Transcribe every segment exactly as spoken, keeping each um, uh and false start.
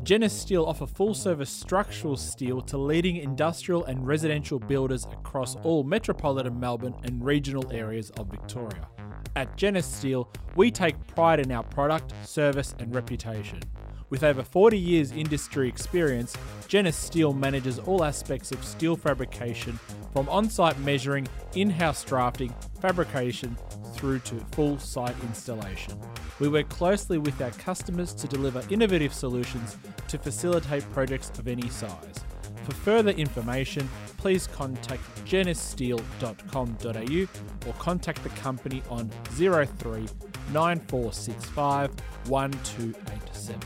Genis Steel offer full-service structural steel to leading industrial and residential builders across all metropolitan Melbourne and regional areas of Victoria. At Genis Steel, we take pride in our product, service and reputation. With over forty years industry experience, Genis Steel manages all aspects of steel fabrication, from on-site measuring, in-house drafting, fabrication, through to full site installation. We work closely with our customers to deliver innovative solutions to facilitate projects of any size. For further information, please contact genis steel dot com dot a u or contact the company on zero three nine four six five one two eight seven.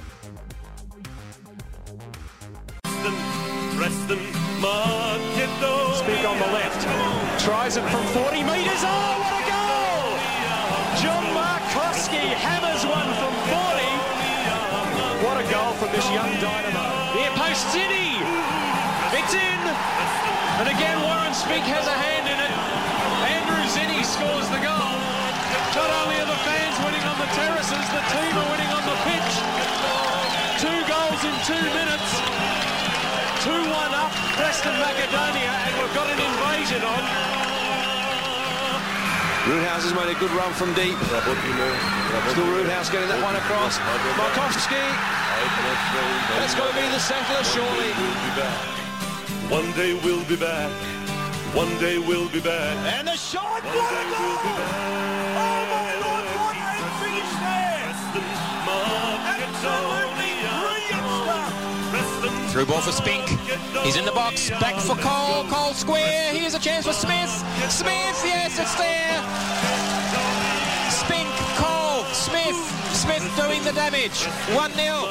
Preston, Marketo. Speak on the left. Tries it from forty metres. Oh, what a goal! John Markowski hammers one from forty. What a goal from this young dynamo. Near post City. It's in. And again, Warren Spink has a hand in it. Andrew Zinni scores the goal. Not only are the fans winning on the terraces, the team are winning on the pitch. Two goals in two minutes. two one up, Preston Macedonia, and we've got an invasion on. Roothouse has made a good run from deep. Still Roothouse getting that one across. Markowski. That's got to be the settler, surely. One day we'll be back. One day we'll be back. And the shot! What a goal! Oh my Lord, what a finish there! Absolutely brilliant stuff! Through ball for Spink. He's in the box. Back for Cole. Cole square. Here's a chance for Smith. Smith, yes, it's there. Spink, Cole, Smith. Smith doing the damage. one nil.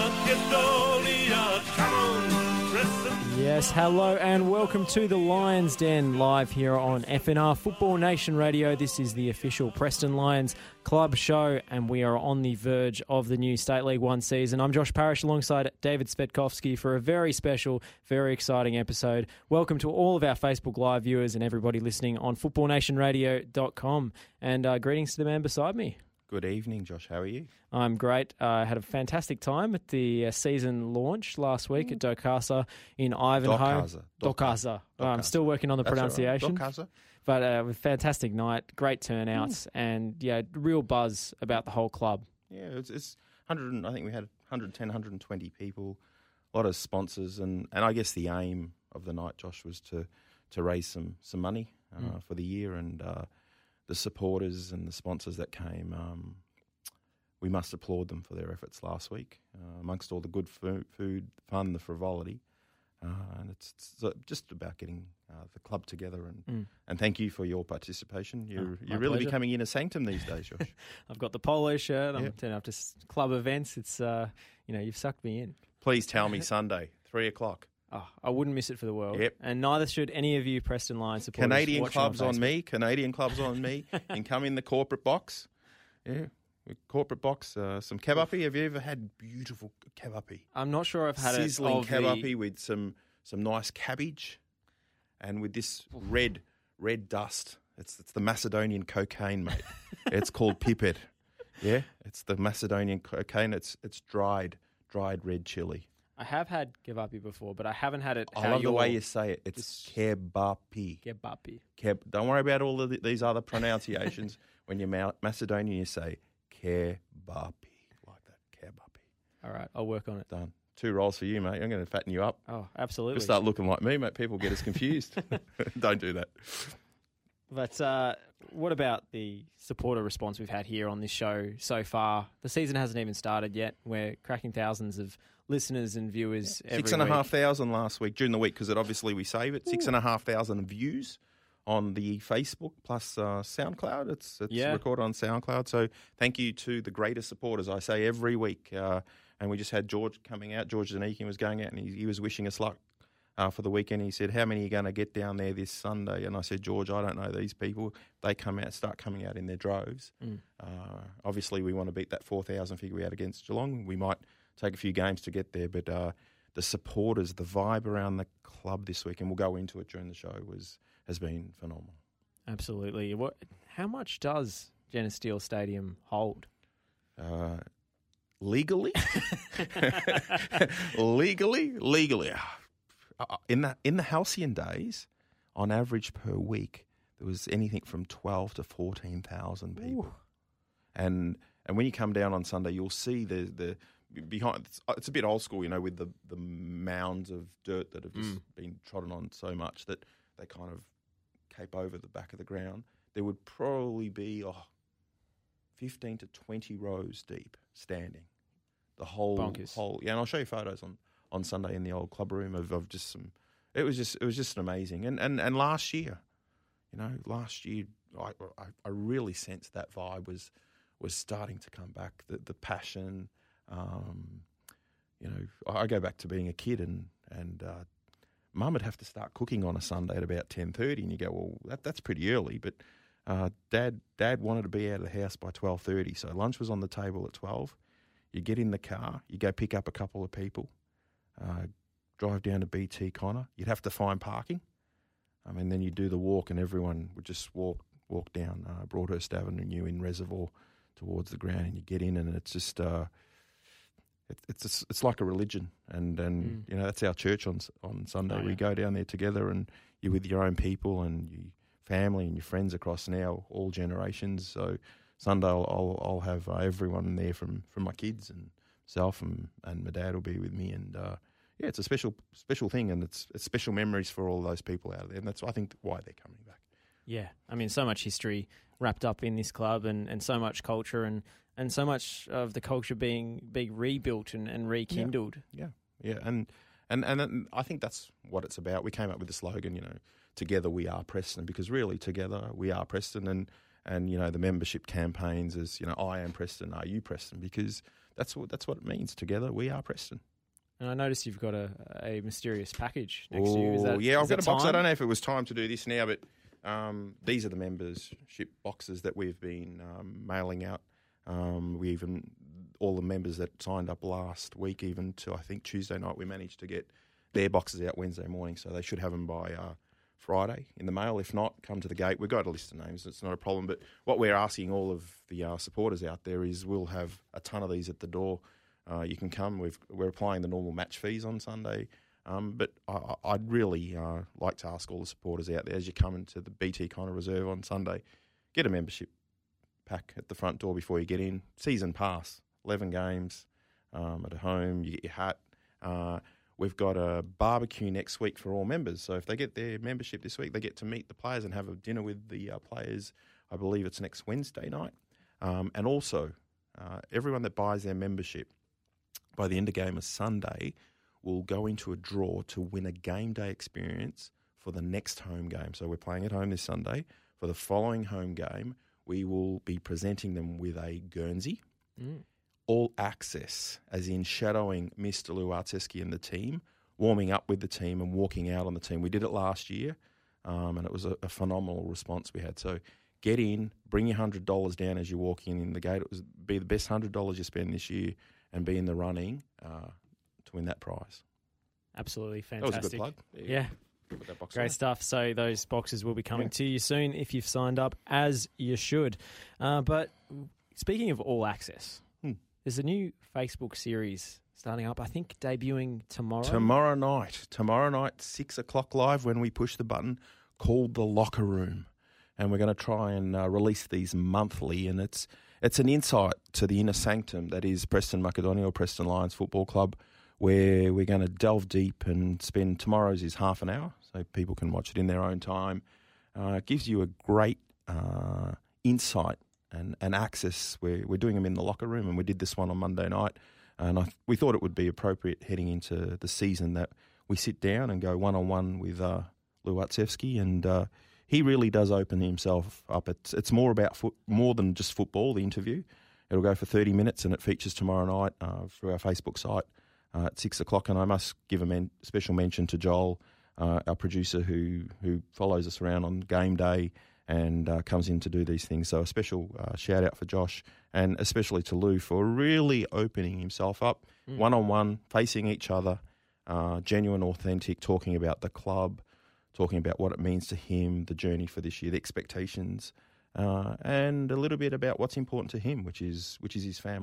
Yes, hello and welcome to the Lions Den, live here on F N R Football Nation Radio. This is the official Preston Lions club show, and we are on the verge of the new State League One season. I'm Josh Parrish alongside David Spetkovsky for a very special, very exciting episode. Welcome to all of our Facebook Live viewers and everybody listening on football nation radio dot com. And uh, greetings to the man beside me. Good evening, Josh. How are you? I'm great. I uh, had a fantastic time at the uh, season launch last week at Dokasa in Ivanhoe. Dokasa. Dokasa. Oh, I'm still working on the That's pronunciation. Right. Dokasa. But uh, it was a fantastic night, great turnouts, mm. and yeah, real buzz about the whole club. Yeah, it's, it's one hundred. I think we had one hundred ten, one hundred twenty people, a lot of sponsors, and, and I guess the aim of the night, Josh, was to to raise some some money uh, mm. for the year, and uh, the supporters and the sponsors that came. Um, we must applaud them for their efforts last week, uh, amongst all the good food, food fun, the frivolity. Uh, and it's, it's just about getting uh, the club together, and mm. and thank you for your participation. You're oh, you're really pleasure. becoming in a sanctum these days, Josh. I've got the polo shirt. I'm yep. turning up to club events. It's uh, you know, you've sucked me in. Please tell me Sunday, three o'clock. Oh, I wouldn't miss it for the world. Yep. And neither should any of you Preston Lions supporters. Canadian clubs on, on me. Canadian clubs on me. And come in the corporate box. Yeah. Corporate box, uh, some kebapi. Have you ever had beautiful kebapi? I'm not sure I've had Sizzling it. Sizzling kebapi the... with some some nice cabbage, and with this red red dust. It's it's the Macedonian cocaine, mate. It's called pipet. Yeah, it's the Macedonian cocaine. It's it's dried dried red chili. I have had kebapi before, but I haven't had it. I how love the way you're... you say it. It's kebapi. Kebapi. Keb. Don't worry about all of the, these other pronunciations. When you're Ma- Macedonian, you say kebapi, like that, kebapi. All right, I'll work on it. Done. Two rolls for you, mate. I'm going to fatten you up. Oh, absolutely. You'll start looking like me, mate. People get us confused. Don't do that. But uh, what about the supporter response we've had here on this show so far? The season hasn't even started yet. We're cracking thousands of listeners and viewers every Six and a week. half thousand last week, during the week, because it obviously we save it. Six and a half thousand views on the Facebook plus uh, SoundCloud. It's it's yeah. recorded on SoundCloud. So thank you to the greatest supporters, I say every week. Uh, and we just had George coming out. George Zanikin was going out, and he, he was wishing us luck uh, for the weekend. He said, how many are you going to get down there this Sunday? And I said, George, I don't know these people. They come out, start coming out in their droves. Mm. Uh, obviously, we want to beat that four thousand figure we had against Geelong. We might take a few games to get there, but uh, the supporters, the vibe around the club this week, and we'll go into it during the show, was has been phenomenal. Absolutely. What? How much does Genis Steel Stadium hold? Uh, legally, legally, legally, uh, in the in the halcyon days, on average per week, there was anything from twelve to fourteen thousand people, Ooh. and and when you come down on Sunday, you'll see the the behind. It's a bit old school, you know, with the the mounds of dirt that have just mm. been trodden on so much that they kind of cape over the back of the ground. There would probably be oh, fifteen to twenty rows deep standing. The whole, Bonkers. whole, yeah, and I'll show you photos on, on Sunday in the old club room of, of just some. It was just, it was just amazing, and and and last year, you know, last year I I, I really sensed that vibe was was starting to come back. The the passion, um, you know, I go back to being a kid, and and uh, Mum would have to start cooking on a Sunday at about ten thirty, and you go, well, that that's pretty early, but uh, Dad Dad wanted to be out of the house by twelve thirty, so lunch was on the table at twelve. You get in the car, you go pick up a couple of people, uh, drive down to B T Connor. You'd have to find parking. I mean, then you do the walk, and everyone would just walk walk down uh, Broadhurst Avenue in Reservoir towards the ground, and you get in, and it's just uh, it, it's a, it's like a religion, and and mm. you know that's our church on on Sunday. Oh, yeah. We go down there together, and you're with your own people and your family and your friends across now all generations. So Sunday, I'll I'll, I'll have uh, everyone there from, from my kids and myself, and, and my dad will be with me, and uh, yeah, it's a special special thing, and it's, it's special memories for all those people out there, and that's I think why they're coming back. Yeah, I mean, so much history wrapped up in this club, and, and so much culture, and, and so much of the culture being being rebuilt and, and rekindled. Yeah, yeah, yeah. And, and and I think that's what it's about. We came up with the slogan, you know, together we are Preston, because really together we are Preston, and and you know the membership campaigns is, you know, I am Preston, are you Preston, because that's what that's what it means. Together we are Preston. And I noticed you've got a, a mysterious package next Ooh, to you. Is that, yeah, is I've got a box. Time? I don't know if it was time to do this now, but um, these are the membership boxes that we've been um, mailing out. Um, we even all the members that signed up last week, even to I think Tuesday night, we managed to get their boxes out Wednesday morning, so they should have them by uh, Friday in the mail. If not, come to the gate. We've got a list of names. It's not a problem. But what we're asking all of the uh, supporters out there is we'll have a ton of these at the door. Uh, you can come. We've, we're applying the normal match fees on Sunday. Um, but I, I'd really uh, like to ask all the supporters out there, as you come into the B T Connor Reserve on Sunday, get a membership pack at the front door before you get in. Season pass, eleven games um, at home. You get your hat. Uh, we've got a barbecue next week for all members. So if they get their membership this week, they get to meet the players and have a dinner with the uh, players. I believe it's next Wednesday night. Um, and also, uh, everyone that buys their membership by the end of game of Sunday will go into a draw to win a game day experience for the next home game. So we're playing at home this Sunday. For the following home game, we will be presenting them with a Guernsey, mm. all access, as in shadowing Mister Luartseski and the team, warming up with the team and walking out on the team. We did it last year, um, and it was a, a phenomenal response we had. So get in, bring your one hundred dollars down as you're walking in the gate. It was be the best one hundred dollars you spend this year and be in the running uh, to win that prize. Absolutely fantastic. That was a good plug. Yeah. That box Great on. stuff. So those boxes will be coming yeah. to you soon if you've signed up, as you should. Uh, but speaking of all access, hmm. there's a new Facebook series starting up, I think debuting tomorrow. Tomorrow night. Tomorrow night, six o'clock live when we push the button, called The Locker Room. And we're going to try and uh, release these monthly, and it's it's an insight to the inner sanctum that is Preston Macedonia or Preston Lions Football Club, where we're going to delve deep and spend tomorrow's is half an hour, so people can watch it in their own time. Uh, it gives you a great uh, insight and, and access. We're, we're doing them in the locker room, and we did this one on Monday night, and I, we thought it would be appropriate heading into the season that we sit down and go one-on-one with uh, Luartseski, and uh, he really does open himself up. It's, it's more about foot, more than just football, the interview. It'll go for thirty minutes, and it features tomorrow night uh, through our Facebook site uh, at six o'clock. And I must give a men- special mention to Joel, uh, our producer, who, who follows us around on game day and uh, comes in to do these things. So a special uh, shout-out for Josh, and especially to Lou for really opening himself up, mm. one-on-one, facing each other, uh, genuine, authentic, talking about the club, talking about what it means to him, the journey for this year, the expectations, uh, and a little bit about what's important to him, which is which is his family.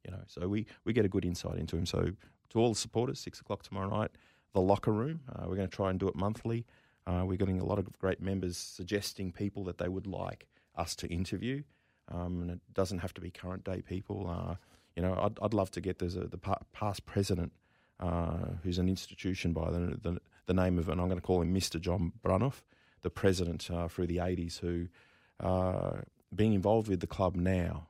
You know, so we, we get a good insight into him. So to all the supporters, six o'clock tomorrow night, the locker room. Uh, we're going to try and do it monthly. Uh, we're getting a lot of great members suggesting people that they would like us to interview. Um, and it doesn't have to be current day people. Uh, you know, I'd, I'd love to get there's a, the pa- past president, uh, who's an institution by the, the the name of, and I'm going to call him Mister John Brunhoff, the president uh, through the eighties, who uh, being involved with the club now.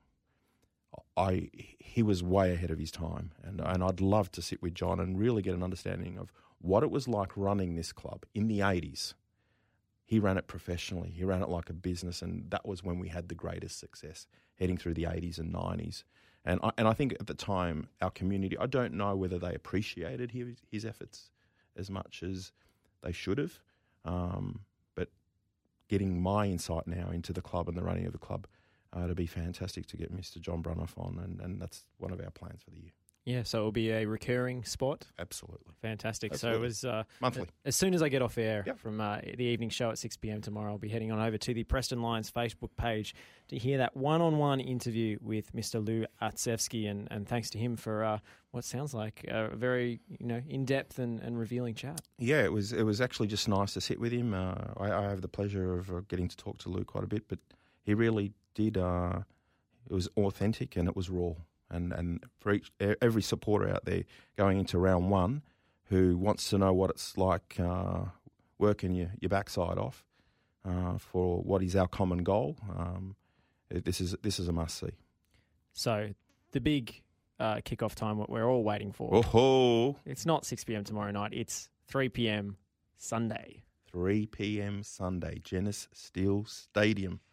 I he was way ahead of his time, and and I'd love to sit with John and really get an understanding of what it was like running this club in the eighties. He ran it professionally. He ran it like a business, and that was when we had the greatest success, heading through the eighties and nineties. And I, and I think at the time, our community, I don't know whether they appreciated his, his efforts as much as they should have, um, but getting my insight now into the club and the running of the club, uh, it'd be fantastic to get Mister John Brunhoff on, and, and that's one of our plans for the year. Yeah, so it'll be a recurring spot. Absolutely. Fantastic. Absolutely. So it was uh, monthly. As soon as I get off air yep. from uh, the evening show at six p.m. tomorrow, I'll be heading on over to the Preston Lions Facebook page to hear that one-on-one interview with Mister Lou Artsevsky, and, and thanks to him for uh, what sounds like a very you know in-depth and, and revealing chat. Yeah, it was it was actually just nice to sit with him. Uh, I, I have the pleasure of uh, getting to talk to Lou quite a bit, but he really did. Uh, it was authentic and it was raw. And and for each, every supporter out there going into round one who wants to know what it's like uh, working your, your backside off uh, for what is our common goal, um, this is this is a must see. So the big uh, kickoff time, what we're all waiting for. Oh, it's not six p.m. tomorrow night. It's three p.m. Sunday. three p.m. Sunday, Genesis Steel Stadium.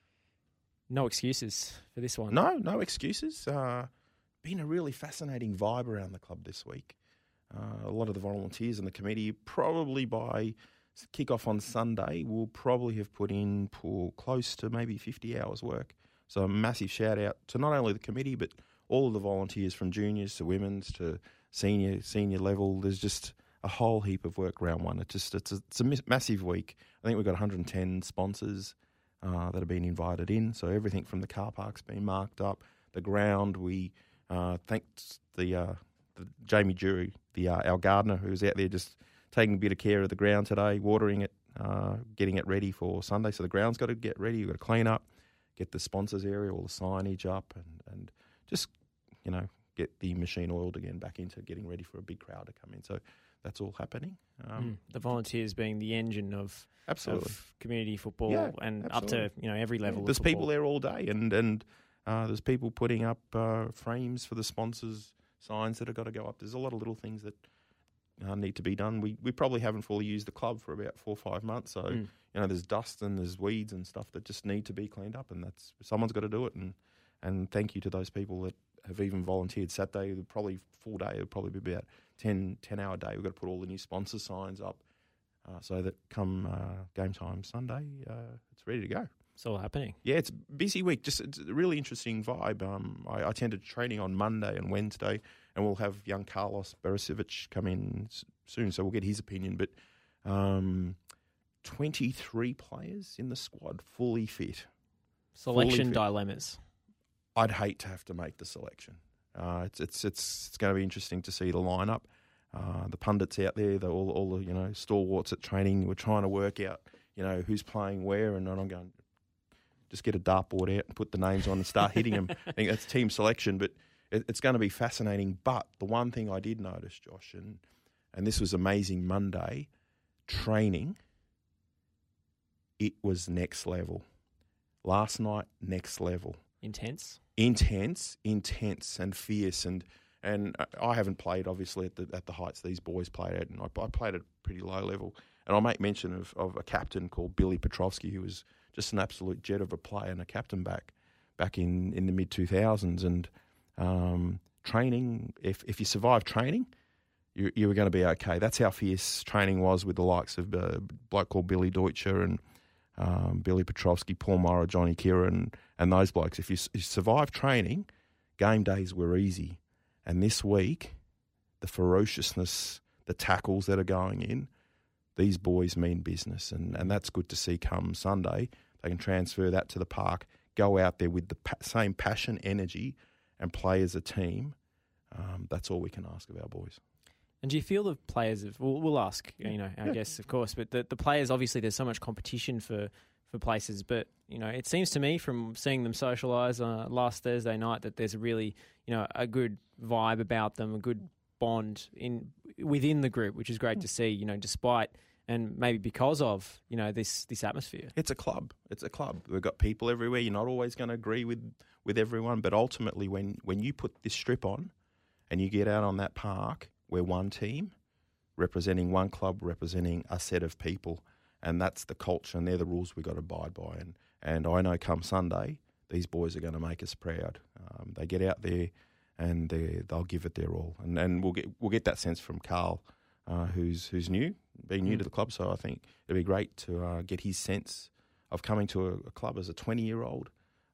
No excuses for this one. No, no excuses. Uh, been a really fascinating vibe around the club this week. Uh, a lot of the volunteers and the committee, probably by kick-off on Sunday, will probably have put in for close to maybe fifty hours work. So a massive shout-out to not only the committee, but all of the volunteers from juniors to women's to senior senior level. There's just a whole heap of work round one. It's just it's a, it's a massive week. I think we've got one hundred ten sponsors Uh, that have been invited in. So everything from the car park's been marked up. The ground, we uh, thanked the, uh, the Jamie Jury, the uh, our gardener, who was out there just taking a bit of care of the ground today, watering it, uh, getting it ready for Sunday. So the ground's got to get ready. You've got to clean up, get the sponsors area, all the signage up, and, and just, you know, get the machine oiled again back into getting ready for a big crowd to come in. So that's all happening. Um, mm, the volunteers being the engine of, absolutely. of community football yeah, and absolutely. up to you know every level. Yeah, there's of people there all day, and and uh, there's people putting up uh, frames for the sponsors, signs that have got to go up. There's a lot of little things that uh, need to be done. We we probably haven't fully used the club for about four or five months, so mm. you know there's dust and there's weeds and stuff that just need to be cleaned up, and that's someone's got to do it. And and thank you to those people that have even volunteered. Saturday, probably full day, it'll probably be about ten, ten hour day. We've got to put all the new sponsor signs up uh, so that come uh, game time Sunday, uh, it's ready to go. It's all happening. Yeah, it's a busy week. Just it's a really interesting vibe. Um, I, I attended training on Monday and Wednesday, and we'll have young Carlos Berisevic come in soon, so we'll get his opinion. But um, twenty-three players in the squad, fully fit. Selection fully fit. dilemmas. I'd hate to have to make the selection. Uh, it's it's it's it's going to be interesting to see the lineup. Uh, the pundits out there, the, all all the you know stalwarts at training, we're trying to work out you know who's playing where, and I'm going just get a dartboard out and put the names on and start hitting them. I think that's team selection, but it, it's going to be fascinating. But the one thing I did notice, Josh, and and this was amazing Monday training. It was next level. Last night, next level. Intense. Intense, intense, and fierce, and and I haven't played obviously at the at the heights these boys played at, and I, I played at a pretty low level. And I'll make mention of, of a captain called Billy Petrovsky, who was just an absolute jet of a player and a captain back back in, in the mid two thousands. And um, training, if if you survive training, you you were going to be okay. That's how fierce training was with the likes of a bloke called Billy Deutscher and Um, Billy Petrovsky, Paul Morrow, Johnny Kira, and, and those blokes. If you, you survive training, game days were easy. And this week, the ferociousness, the tackles that are going in, these boys mean business. And, and that's good to see come Sunday. They can transfer that to the park, go out there with the pa- same passion, energy, and play as a team, um, that's all we can ask of our boys. And do you feel the players have, we'll, we'll ask, you know, I Yeah. guess, of course, but the, the players, obviously there's so much competition for, for places, but, you know, it seems to me from seeing them socialise uh, last Thursday night that there's a really, you know, a good vibe about them, a good bond in within the group, which is great to see, you know, despite and maybe because of, you know, this this atmosphere. It's a club. It's a club. We've got people everywhere. You're not always going to agree with, with everyone, but ultimately when, when you put this strip on and you get out on that park, we're one team, representing one club, representing a set of people, and that's the culture, and they're the rules we've got to abide by. And, and I know come Sunday, these boys are going to make us proud. Um, they get out there and they, they'll give it their all. And, and we'll get we'll get that sense from Carl, uh, who's who's new, being new mm. to the club, so I think it'd be great to uh, get his sense of coming to a, a club as a twenty-year-old,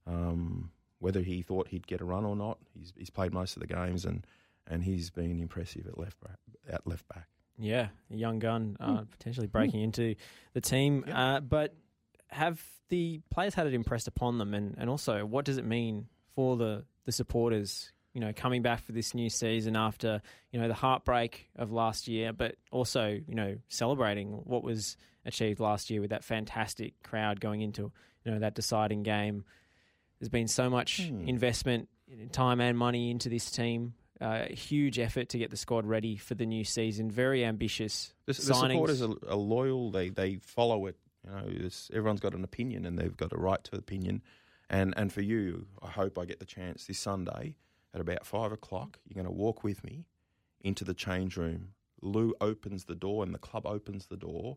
um, whether he thought he'd get a run or not. He's, he's played most of the games and and he's been impressive at left back, at left back. Yeah, a young gun, uh, mm. potentially breaking mm. into the team. Yeah. Uh, but have the players had it impressed upon them? And, and also, what does it mean for the, the supporters, you know, coming back for this new season after, you know, the heartbreak of last year, but also, you know, celebrating what was achieved last year with that fantastic crowd going into, you know, that deciding game. There's been so much mm. investment, time and money into this team. Uh, huge effort to get the squad ready for the new season. Very ambitious the, signings. The supporters are, are loyal. They they follow it. You know, it's, everyone's got an opinion and they've got a right to opinion. And and for you, I hope I get the chance this Sunday at about five o'clock. You're going to walk with me into the change room. Lou opens the door and the club opens the door.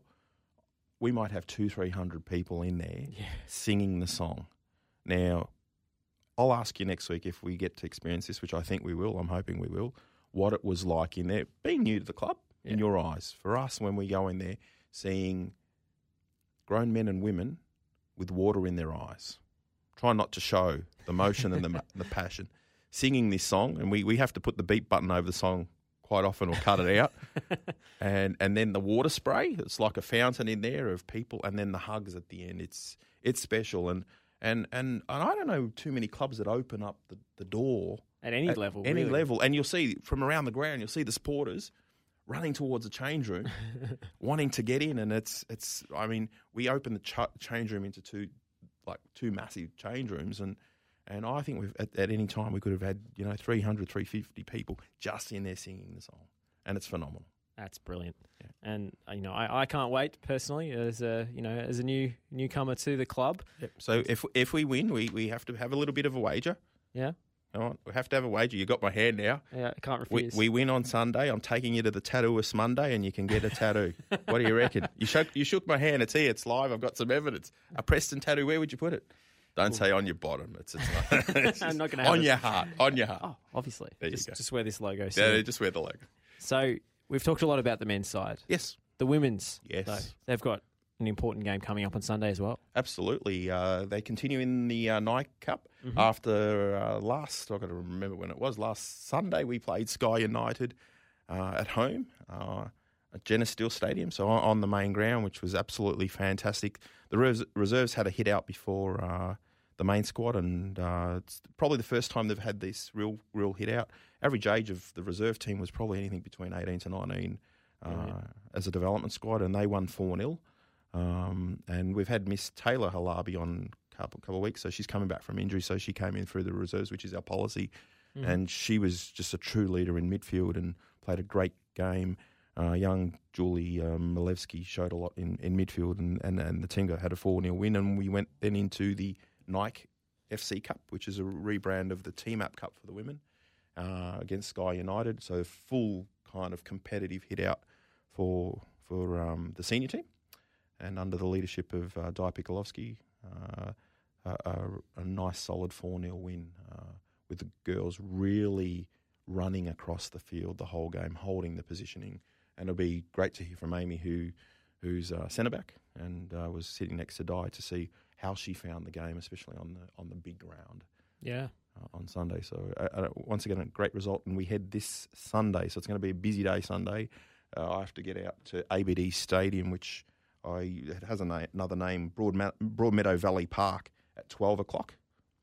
We might have two, three hundred people in there yeah. singing the song. Now, I'll ask you next week if we get to experience this, which I think we will, I'm hoping we will, what it was like in there, being new to the club, yeah. in your eyes. For us, when we go in there, seeing grown men and women with water in their eyes, try not to show the emotion and the, the passion, singing this song, and we, we have to put the beep button over the song quite often or cut it out, and and then the water spray, it's like a fountain in there of people, and then the hugs at the end. It's it's special, and And, and and I don't know too many clubs that open up the, the door. At any at level. Any really. level. And you'll see from around the ground, you'll see the supporters running towards the change room, wanting to get in. And it's, it's. I mean, we opened the ch- change room into two, like two massive change rooms. And, and I think we've at, at any time we could have had, you know, three hundred, three hundred fifty people just in there singing the song. And it's phenomenal. That's brilliant, yeah. and you know I, I can't wait personally as a you know as a new newcomer to the club. Yep. So if if we win, we, we have to have a little bit of a wager. Yeah, all right, we have to have a wager. You got my hand now. Yeah, I can't refuse. We, we win on Sunday. I'm taking you to the Tattooist Monday, and you can get a tattoo. What do you reckon? You shook you shook my hand. It's here. It's live. I've got some evidence. A Preston tattoo. Where would you put it? Don't Ooh. say on your bottom. It's, it's, not, it's I'm not going to on it. your heart. On your heart. Oh, obviously. There just, you go. Just wear this logo. So. Yeah, just wear the logo. So. We've talked a lot about the men's side. Yes. The women's. Yes. So they've got an important game coming up on Sunday as well. Absolutely. Uh, they continue in the uh, Nike Cup mm-hmm. after uh, last, I've got to remember when it was, last Sunday we played Sky United uh, at home uh, at Genesis Steel Stadium, so on, on the main ground, which was absolutely fantastic. The res- reserves had a hit out before uh, the main squad, and uh, it's probably the first time they've had this real real hit out. Average age of the reserve team was probably anything between eighteen to nineteen uh, mm-hmm. as a development squad, and they won four nil. Um, and we've had Miss Taylor Halabi on a couple, couple of weeks, so she's coming back from injury, so she came in through the reserves, which is our policy. Mm-hmm. And she was just a true leader in midfield and played a great game. Uh, young Julie um, Milevsky showed a lot in, in midfield, and, and, and the team got, had a four nil win, and we went then into the Nike F C Cup, which is a rebrand of the Team Up Cup for the women. Uh, against Sky United, so full kind of competitive hit out for for um, the senior team, and under the leadership of uh, Di Pikolovsky, uh, a, a, a nice solid four nil win uh, with the girls really running across the field the whole game, holding the positioning, and it'll be great to hear from Amy, who who's uh, centre back and uh, was sitting next to Di, to see how she found the game, especially on the on the big ground. Yeah. Uh, on Sunday. So uh, uh, once again, a great result, and we head this Sunday, so it's going to be a busy day Sunday. Uh, I have to get out to A B D Stadium, which I it has a na- another name, Broad Ma- Broadmeadow Valley Park, at twelve o'clock.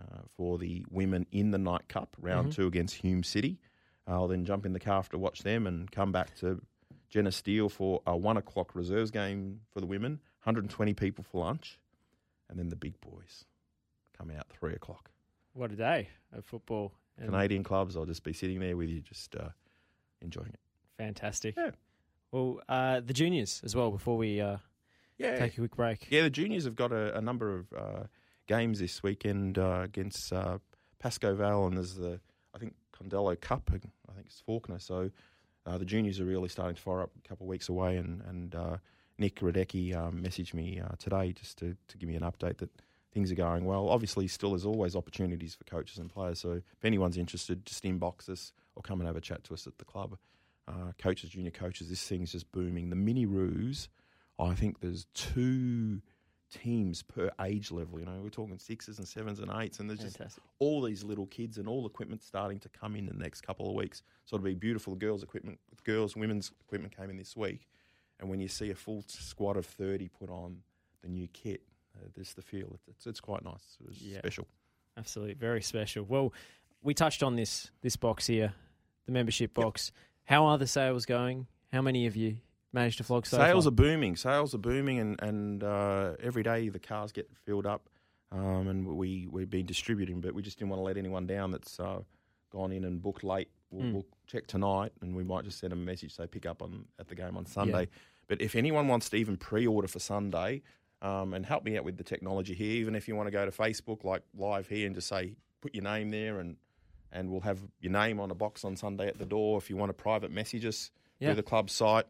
uh, for the women in the Night Cup, round Mhm. two against Hume City. I'll then jump in the car to watch them and come back to Jenna Steele for a one o'clock reserves game for the women, one hundred twenty people for lunch, and then the big boys come out three o'clock. What a day of football. And Canadian clubs, I'll just be sitting there with you, just uh, enjoying it. fantastic. Yeah. Well, uh, the juniors as well, before we uh, Yeah, take a quick break. yeah. The juniors have got a, a number of uh, games this weekend uh, against uh, Pascoe Vale, and there's the I think Condello Cup. I think it's Faulkner. So uh, the juniors are really starting to fire up a couple of weeks away, and and uh, Nick Radecki um, messaged me uh, today just to, to give me an update that things are going well. Obviously, still there's always opportunities for coaches and players. So if anyone's interested, just inbox us or come and have a chat to us at the club. Uh, coaches, junior coaches, this thing's just booming. The mini roos, I think there's two teams per age level. You know, we're talking sixes and sevens and eights, and there's just Fantastic. all these little kids and all equipment starting to come in the next couple of weeks. So it'll be beautiful. Girls' equipment, girls, women's equipment came in this week, and when you see a full squad of thirty put on the new kit, uh, there's the feel. It's, it's quite nice. It's Yeah. special. Absolutely, very special. Well, we touched on this this box here, the membership box. How are the sales going? How many of you managed to flog so Sales far? are booming. Sales are booming, and and uh, every day the cars get filled up, um, and we we've been distributing, but we just didn't want to let anyone down that's uh, gone in and booked late. We'll, Mm. we'll check tonight, and we might just send them a message say pick up on at the game on Sunday. Yeah. But if anyone wants to even pre-order for Sunday, um, and help me out with the technology here, even if you want to go to Facebook like live here and just say put your name there, and and we'll have your name on a box on Sunday at the door. If you want to private message us Yeah. through the club site.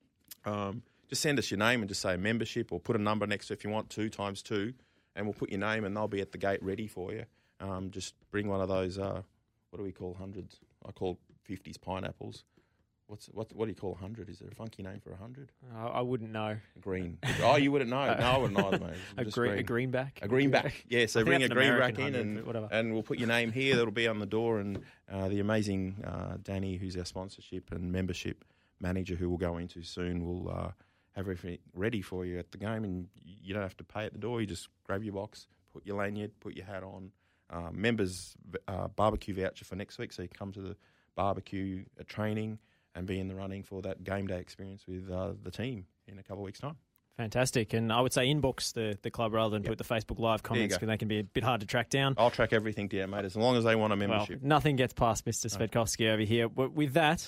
Um, just send us your name and just say membership, or put a number next to it if you want, two times two, and we'll put your name and they'll be at the gate ready for you. Um, just bring one of those, uh, what do we call hundreds? I call fifties pineapples. What's what? What do you call a hundred? Is there a funky name for a hundred? I, I wouldn't know. Green. Oh, you wouldn't know. No, I wouldn't either, mate. A, Just green, a greenback? A greenback. Yeah, so I think bring a that's an greenback American in, hundred, and but whatever. and we'll put your name here. That'll be on the door, and uh, the amazing uh, Danny, who's our sponsorship and membership manager, who we'll go into soon, will uh, have everything ready for you at the game, and you don't have to pay at the door. You just grab your box, put your lanyard, put your hat on. Uh, members uh, barbecue voucher for next week, so you come to the barbecue uh, training and be in the running for that game day experience with uh, the team in a couple of weeks' time. Fantastic. And I would say inbox the, the club rather than Yep. put the Facebook Live comments, go. because they can be a bit hard to track down. I'll track everything down, mate, as long as they want a Well, membership. nothing gets past Mister Svetkovsky over here. But with that,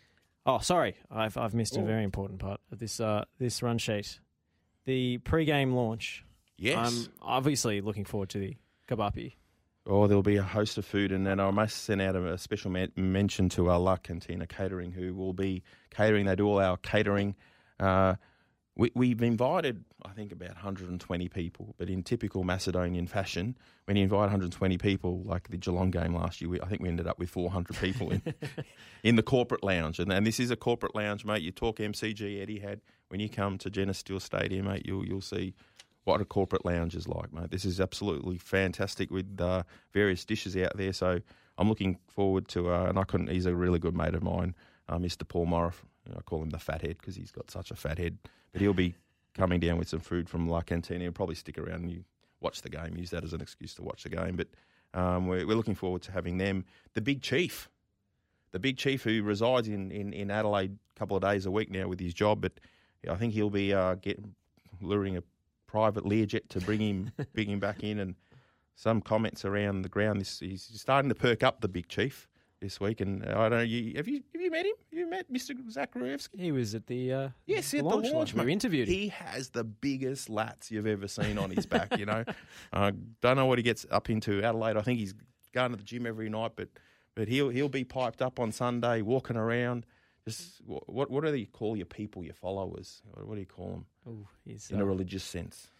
oh, sorry, I've I've missed a Oh. very important part of this uh, this run sheet. The pre-game launch. Yes. I'm obviously looking forward to the kabapi. Oh, there'll be a host of food, and then I must send out a, a special men- mention to our La Cantina Catering, who will be catering. They do all our catering. Uh, we, we've invited, I think, about one hundred twenty people, but in typical Macedonian fashion, when you invite one hundred twenty people, like the Geelong game last year, we, I think we ended up with four hundred people in in the corporate lounge. And, and this is a corporate lounge, mate. You talk M C G, Eddie had. When you come to Jenna Steele Stadium, mate, you'll you'll see what a corporate lounge is like, mate. This is absolutely fantastic with uh, various dishes out there. So I'm looking forward to, uh, and I couldn't, he's a really good mate of mine, uh, Mister Paul Morriff. I call him the fathead because he's got such a fat head. But he'll be coming down with some food from La Cantina. He'll probably stick around and you watch the game, use that as an excuse to watch the game. But um, we're, we're looking forward to having them. The Big Chief, the Big Chief who resides in, in, in Adelaide a couple of days a week now with his job, but I think he'll be uh, getting luring a private Learjet to bring him bring him back in, and some comments around the ground. This, he's starting to perk up, the Big Chief, this week. And uh, I don't know, you, have you have you met him? Have you met Mister Zakharevsky? He was at the uh, Yes, the at launch. the launch, We mate. interviewed him. He has the biggest lats you've ever seen on his back. You know, uh, don't know what he gets up into Adelaide. I think he's going to the gym every night, but but he'll he'll be piped up on Sunday, walking around. Just what what do you call your people, your followers? What do you call them Oh, he's in uh, a religious sense?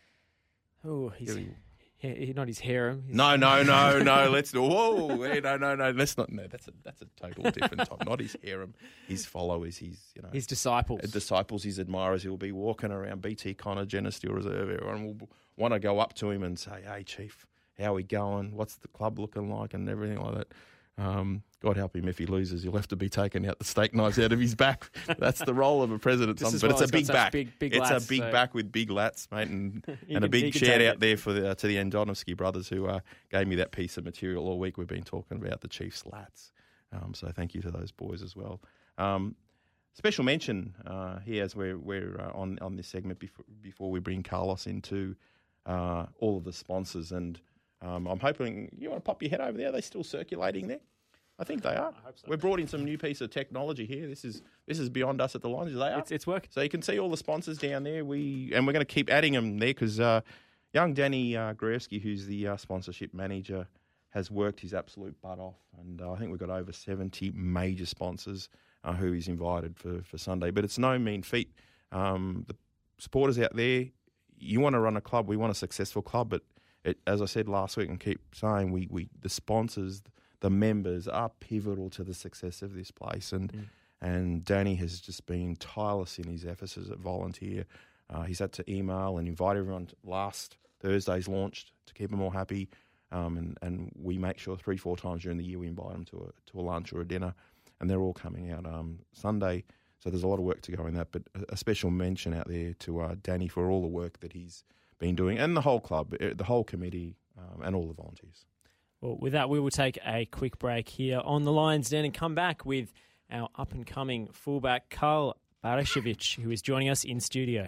oh, he's Here he, he- not his harem. He's, No, no, no, no. Let's do. Whoa, hey, no, no, no. Let's not. No, that's a that's a total different type. Not his harem, his followers, his you know his disciples. his disciples, his admirers. He'll be walking around B T Connor, Jenna Steele Reserve. Everyone will want to go up to him and say, "Hey, Chief, how we going? What's the club looking like?" and everything like that. Um, God help him if he loses. He'll have to be taking out the steak knives out of his back. That's the role of a president. This is but why it's a he's got big such back. big- big it's lats, a big so- back with big lats, mate, and, He and a can- he big can shout take out it. there for the, uh, to the Andonovsky brothers who uh, gave me that piece of material all week. We've been talking about the Chiefs lats. Um, so thank you to those boys as well. Um, special mention uh, here as we're, we're uh, on, on this segment before, before we bring Carlos into uh, all of the sponsors. And um, I'm hoping, you want to pop your head over there? Are they still circulating there? I think they are. I hope so. We've brought in some new piece of technology here. This is this is beyond us at the Lions. They are. It's, it's working. So you can see all the sponsors down there. We and we're going to keep adding them there because uh, young Danny uh, Gruevski, who's the uh, sponsorship manager, has worked his absolute butt off. And uh, I think we've got over seventy major sponsors uh, who he's invited for, for Sunday. But it's no mean feat. Um, the supporters out there, you want to run a club. We want a successful club. But it, as I said last week and keep saying, we, we the sponsors, the members are pivotal to the success of this place. And mm. and Danny has just been tireless in his efforts as a volunteer. Uh, he's had to email and invite everyone to last Thursday's launched to keep them all happy. Um, and, and we make sure three, four times during the year we invite them to a, to a lunch or a dinner. And they're all coming out um, Sunday. So there's a lot of work to go in that. But a, a special mention out there to uh, Danny for all the work that he's been doing, and the whole club, the whole committee, um, and all the volunteers. Well, with that, we will take a quick break here on the Lions Den and come back with our up-and-coming fullback, Karl Barashevich, who is joining us in studio.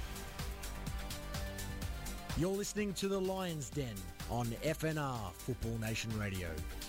You're listening to the Lions Den on F N R Football Nation Radio.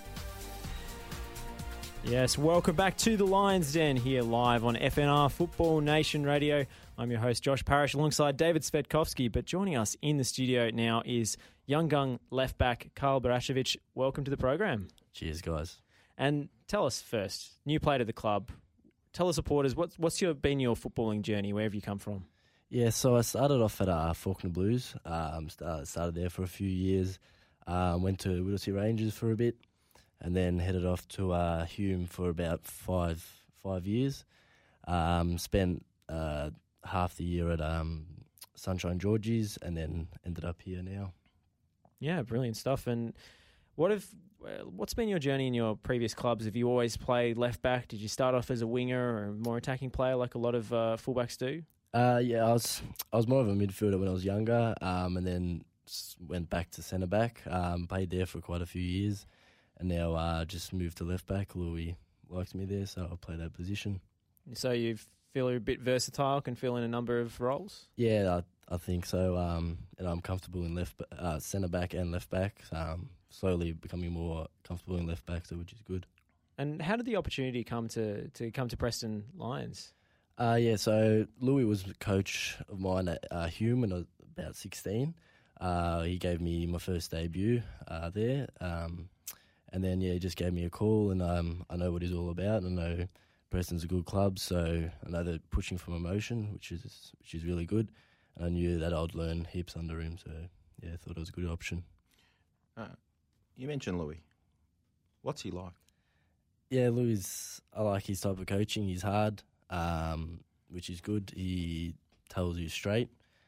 Yes, welcome back to the Lions Den here live on F N R Football Nation Radio. I'm your host, Josh Parrish, alongside David Svetkovsky. But joining us in the studio now is young gun left back Karl Barashevich. Welcome to the program. Cheers, guys. And tell us first, new player to the club. Tell the supporters, what's, what's your, been your footballing journey? Where have you come from? Yeah, so I started off at uh, Fawkner Blues. Um, started, started there for a few years. Um, went to Whittlesea Rangers for a bit, and then headed off to uh, Hume for about five five years. Um, spent uh, half the year at um, Sunshine Georgies, and then ended up here now. Yeah, brilliant stuff. And what have what's been your journey in your previous clubs? Have you always played left back? Did you start off as a winger or a more attacking player, like a lot of uh, fullbacks do? Uh, yeah, I was I was more of a midfielder when I was younger, um, and then went back to centre back. Um, played there for quite a few years, and now uh, just moved to left back. Louis liked me there, so I play that position. So you feel a bit versatile, can fill in a number of roles? Yeah, I, I think so. Um, and I'm comfortable in left uh, centre back and left back. Um, slowly becoming more comfortable in left back, so which is good. And how did the opportunity come to to come to Preston Lions? Uh, yeah, so Louis was a coach of mine at uh, Hume when I was about sixteen. Uh, he gave me my first debut uh, there. Um, and then, yeah, he just gave me a call, and um, I know what he's all about. I know Preston's a good club, so I know they're pushing for promotion, which is which is really good. And I knew that I'd learn heaps under him, so, yeah, I thought it was a good option. Uh, you mentioned Louis. What's he like? Yeah, Louis, I like his type of coaching. He's hard. Um, which is good. He tells you straight,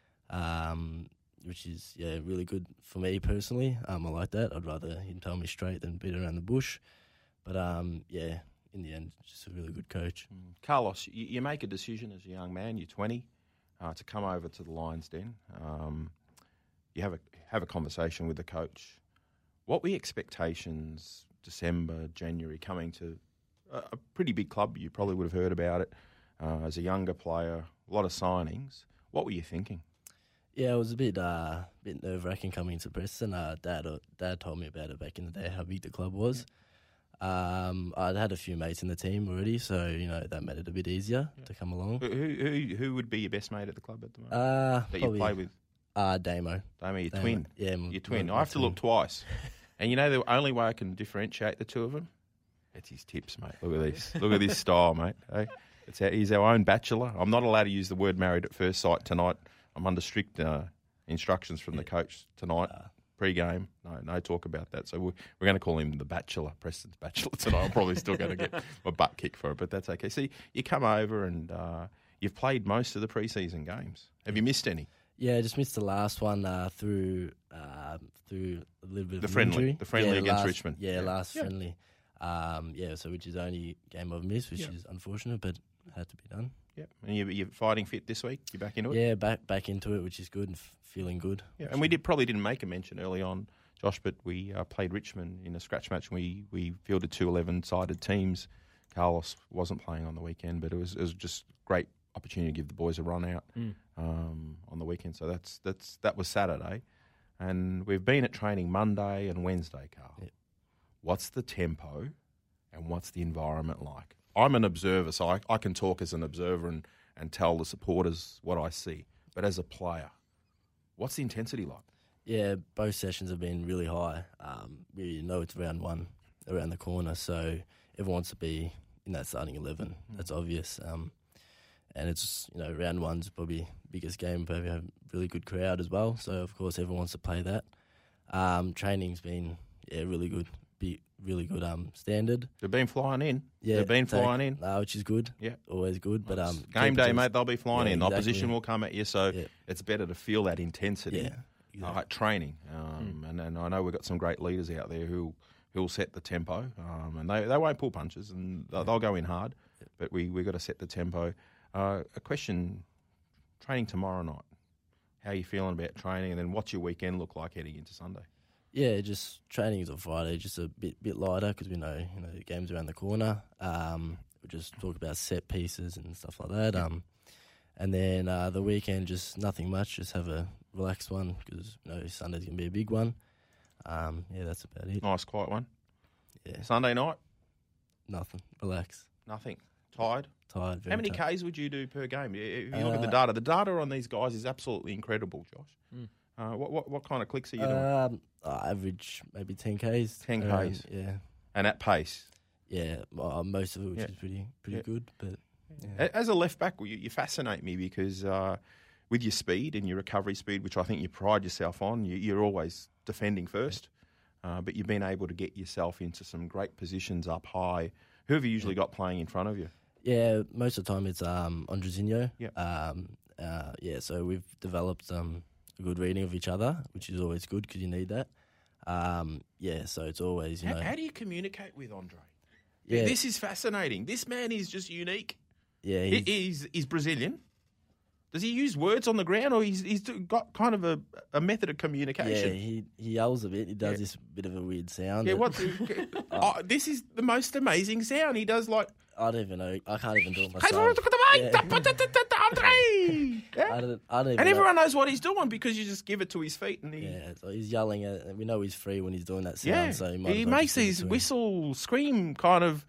um, which is yeah really good for me personally. Um, I like that. I'd rather him tell me straight than beat around the bush. But um, yeah, in the end, just a really good coach. Mm. Carlos, you, you make a decision as a young man. You're twenty, uh, to come over to the Lions Den. Um, you have a have a conversation with the coach. What were your expectations? December, January, coming to a, a pretty big club. You probably would have heard about it. Uh, as a younger player, a lot of signings. What were you thinking? Yeah, it was a bit uh, bit nerve wracking coming to Preston. Uh, Dad, uh, Dad told me about it back in the day, how big the club was. Um, I'd had a few mates in the team already, so you know that made it a bit easier yeah. to come along. Who, who who would be your best mate at the club at the moment? Uh, that probably, you play with? Uh, Damo. Damo, your Damo. twin. Yeah, my, your twin. my, I have my to look twice, and you know the only way I can differentiate the two of them. It's his tips, mate. Look at this. Look at this style, mate. Hey? It's our, he's our own bachelor. I'm not allowed to use the word married at first sight tonight. I'm under strict uh, instructions from the coach tonight, uh, pre-game. No, no talk about that. So we're, we're going to call him the bachelor, Preston's bachelor tonight. I'm probably still going to get my butt kicked for it, but that's okay. See, you come over and uh, you've played most of the pre-season games. Have you missed any? Yeah, I just missed the last one uh, through uh, through a little bit the of friendly, injury. the friendly yeah, against last, Richmond. Yeah, yeah. last yeah. friendly. Um, yeah, so which is the only game I've missed, which Yep. is unfortunate, but had to be done. Yeah, and you, you're fighting fit this week. You're back into it. Yeah, back back into it, which is good and f- feeling good. Yeah, and we did probably didn't make a mention early on, Josh, but we uh, played Richmond in a scratch match. And we we fielded two eleven-sided teams. Carlos wasn't playing on the weekend, but it was it was just great opportunity to give the boys a run out Mm. um, on the weekend. So that's that's that was Saturday, and we've been at training Monday and Wednesday, Carl. Yep. What's the tempo, and what's the environment like? I'm an observer, so I, I can talk as an observer and, and tell the supporters what I see. But as a player, what's the intensity like? Yeah, both sessions have been really high. Um, we know it's round one around the corner, so everyone wants to be in that starting eleven. Mm. That's obvious. Um, and it's, you know, round one's probably biggest game, but we have a really good crowd as well. So, of course, everyone wants to play that. Um, training's been, yeah, really good. Be really good um, standard. They've been flying in. Yeah, They've been take- flying in. No, which is good. Yeah. Always good. But um, Game day, temperatures- mate, they'll be flying Yeah, in. The exactly. opposition will come at you, so Yeah. it's better to feel that intensity. Yeah, Uh, exactly. at training. Um, and, and I know we've got some great leaders out there who who'll set the tempo, um, and they, they won't pull punches, and they'll, they'll go in hard, but we we got to set the tempo. Uh, a question, training tomorrow night, how are you feeling about training, and then what's your weekend look like heading into Sunday? Yeah, just training is on Friday, just a bit bit lighter because we know you know the game's around the corner. Um, we just talk about set pieces and stuff like that. Um, and then uh, the weekend, just nothing much, just have a relaxed one because you know Sunday's gonna be a big one. Um, yeah, that's about it. Nice, quiet one. Yeah, Sunday night, nothing. Relax. nothing. Tired. Tired. Very How many tired. K's would you do per game? If you look at the Uh, data, the data on these guys is absolutely incredible, Josh. Mm. Uh, what, what what kind of clicks are you doing? Um, uh, average maybe ten Ks. ten around, Ks. Yeah, And at pace. yeah. Uh, most of it, which Yeah. is pretty pretty Yeah. good. But yeah. A- As a left back, you, you fascinate me because uh, with your speed and your recovery speed, which I think you pride yourself on, you, you're always defending first. Uh, but you've been able to get yourself into some great positions up high. Who have you usually got playing in front of you? Yeah, most of the time it's um, Andrezinho. Yep. Um, uh, yeah, so we've developed um, a good reading of each other, which is always good because you need that. Um, yeah, so it's always, you How, know. how do you communicate with Andre? Yeah. This is fascinating. This man is just unique. yeah, He, he's, he's, he's Brazilian. Does he use words on the ground, or he's he's got kind of a, a method of yeah, communication? he, he yells a bit. He does Yeah. this bit of a weird sound. Yeah, but what? oh, this is the most amazing sound. He does like. I don't even know. I can't even do it Hey, myself. look at the mic, Yeah. Andre! I Yeah? don't, I don't even And know. everyone knows what he's doing because you just give it to his feet, and he Yeah, so he's yelling at and we know he's free when he's doing that sound. yeah, So he, might he as well makes just give it these to him. whistle, scream kind of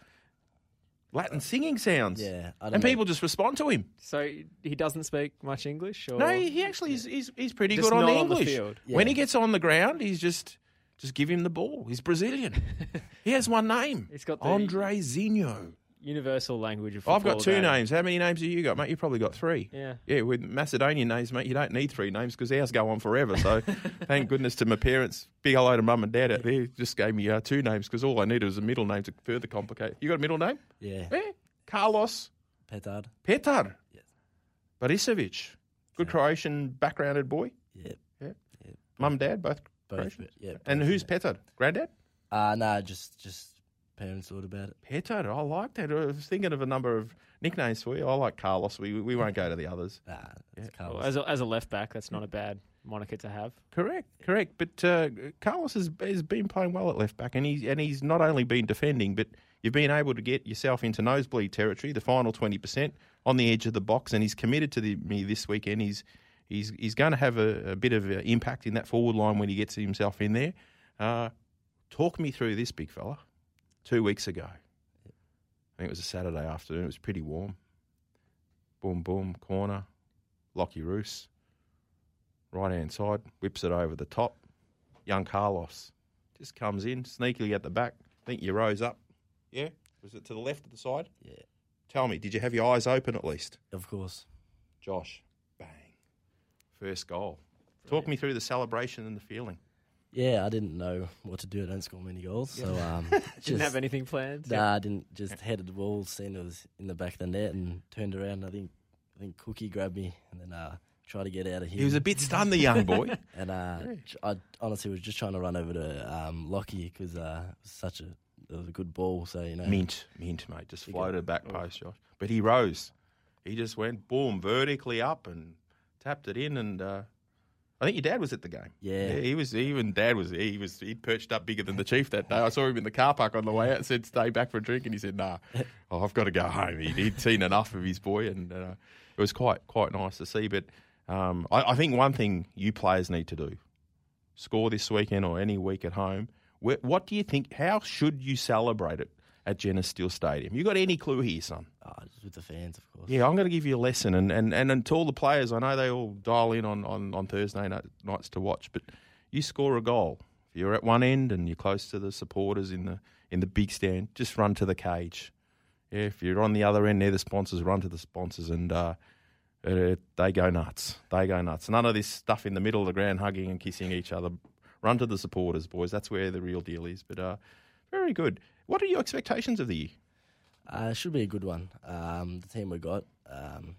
Latin singing sounds. Yeah, I don't and know. people just respond to him. So he doesn't speak much English? Or No, he, he actually is he's, he's pretty Just good on not the on the English. field. When Yeah. he gets on the ground, he's just just give him the ball. He's Brazilian. He has one name. He's got the- Andre Zinho. universal language of I've got football two game. names. How many names have you got, mate? You've probably got three. Yeah. Yeah, with Macedonian names, mate, you don't need three names because ours go on forever. So thank goodness to my parents. Big hello to mum and dad out there. Just gave me uh, two names because all I needed was a middle name to further complicate. You got a middle name? Yeah, Yeah. Carlos petard. Petar. Yes. Barisevic. Good Croatian backgrounded boy. Yeah, Yeah. yeah. Mum and dad, both Both, Croatian. yeah. And both, who's yeah. Petar? Granddad? Uh, nah, just just parents thought about it. Petar. I like that. I was thinking of a number of nicknames for you. I like Carlos. We we won't go to the others. Nah, it's Well, Carlos. as, a, as a left back, that's not a bad moniker to have. Correct, correct. But uh, Carlos has, has been playing well at left back, and he's and he's not only been defending, but you've been able to get yourself into nosebleed territory, the final twenty percent on the edge of the box, and he's committed to the, me this weekend. He's he's he's going to have a, a bit of uh impact in that forward line when he gets himself in there. Uh, talk me through this, big fella. Two weeks ago, I think it was a Saturday afternoon. It was pretty warm. Boom, boom, corner, Lockie Roos. Right hand side, whips it over the top. Young Carlos just comes in, sneakily at the back. I think you rose up. Yeah? Was it to the left of the side? Yeah, Tell me, did you have your eyes open at least? of course. Josh, bang. First goal. Talk me through the celebration and the feeling. Yeah, I didn't know what to do. I don't score many goals, so um, Didn't just, have anything planned? Nah, I didn't. Just headed the ball, seen it was in the back of the net, and turned around. I think I think Cookie grabbed me, and then uh, tried to get out of here. He was a bit stunned, the young boy. and uh, I honestly was just trying to run over to um, Lockie because uh, it was such a there was a good ball, so you know. Mint, mint, mate. Just floated back post, Josh. But he rose. He just went boom vertically up and tapped it in, and uh, I think your dad was at the game. Yeah. yeah, he was. Even Dad was. He was. He perched up bigger than the Chief that day. I saw him in the car park on the way out. Said, "Stay back for a drink," and he said, "Nah, oh, I've got to go home." He'd, he'd seen enough of his boy, and uh, it was quite quite nice to see. But um, I, I think one thing you players need to do: score this weekend or any week at home. Where, what do you think? How should you celebrate it at Genesis Steel Stadium? You got any clue here, son? Oh, just with the fans, of course. Yeah, I'm going to give you a lesson. And, and, and, and to all the players, I know they all dial in on, on, on Thursday night, nights to watch, but you score a goal. If you're at one end and you're close to the supporters in the in the big stand, just run to the cage. Yeah, if you're on the other end, they're the sponsors, run to the sponsors, and uh, uh, they go nuts. They go nuts. None of this stuff in the middle of the ground, hugging and kissing each other. Run to the supporters, boys. That's where the real deal is. But uh, very good. What are your expectations of the year? Uh, it should be a good one. Um, the team we got, um,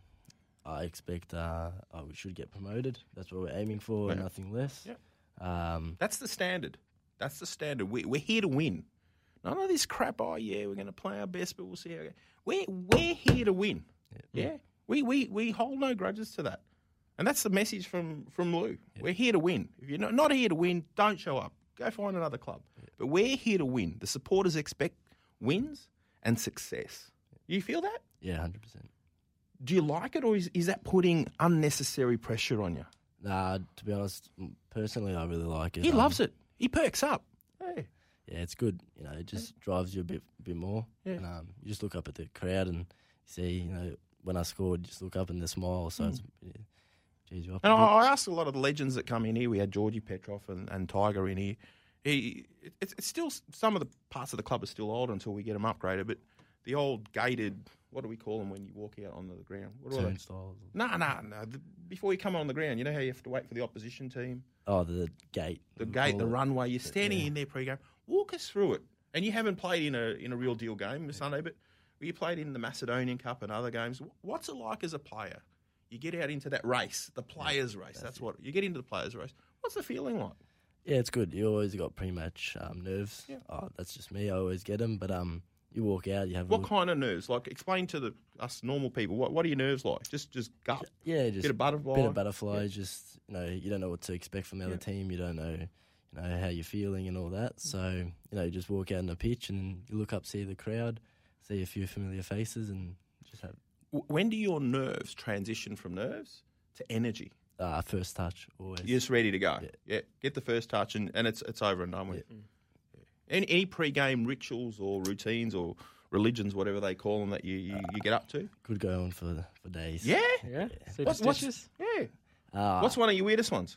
I expect uh, oh, we should get promoted. That's what we're aiming for, Yeah. nothing less. Yeah. Um, That's the standard. That's the standard. We, we're here to win. None of this crap, oh, yeah, we're going to play our best, but we'll see how it goes. We're, we're here to win. Yeah. yeah. We, we, we hold no grudges to that. And that's the message from, from Lou. Yeah. We're here to win. If you're not, not here to win, don't show up. Go find another club. Yeah. But we're here to win. The supporters expect wins and success. You feel that? Yeah, one hundred percent. Do you like it, or is, is that putting unnecessary pressure on you? Nah, to be honest, personally, I really like it. He um, loves it. He perks up. Hey. Yeah, it's good. You know, it just yeah. drives you a bit bit more. Yeah. And, um, you just look up at the crowd and see, you know, when I scored, just look up and they smile. So mm. it's... Yeah, geez, you're up and I, I asked a lot of the legends that come in here. We had Georgie Petrov and, and Tiger in here. He, it, it's, it's still, some of the parts of the club are still old until we get them upgraded, but the old gated, what do we call them when you walk out on the ground? What are they? Turnstiles. No, no, no. The, before you come on the ground, you know how you have to wait for the opposition team? Oh, the gate. The gate, the it. runway. You're standing yeah. in there pre-game. Walk us through it. And you haven't played in a in a real deal game this Sunday, but you played in the Macedonian Cup and other games. What's it like as a player? You get out into that race, the players' race. That's, that's what you get into the players' race. What's the feeling like? Yeah, it's good. You always got pre-match um, nerves. Yeah. Oh, that's just me. I always get them. But um, you walk out, you have what a kind of nerves? Like, explain to the us normal people. What what are your nerves like? Just just gut. Yeah, just bit of butterfly. Bit of butterfly. Yeah. Just you know, you don't know what to expect from the other yeah. team. You don't know, you know how you're feeling and all that. So you know, you just walk out on the pitch and you look up, see the crowd, see a few familiar faces, and just have. When do your nerves transition from nerves to energy? Uh, first touch, always. You're just ready to go. Yeah, yeah. Get the first touch, and, and it's it's over and done with. Yeah. Yeah. Any, any pre-game rituals or routines or religions, whatever they call them, that you, you, you get up to? Could go on for for days. Yeah? Yeah. What's, what's, yeah. Uh, what's one of your weirdest ones?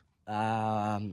Um,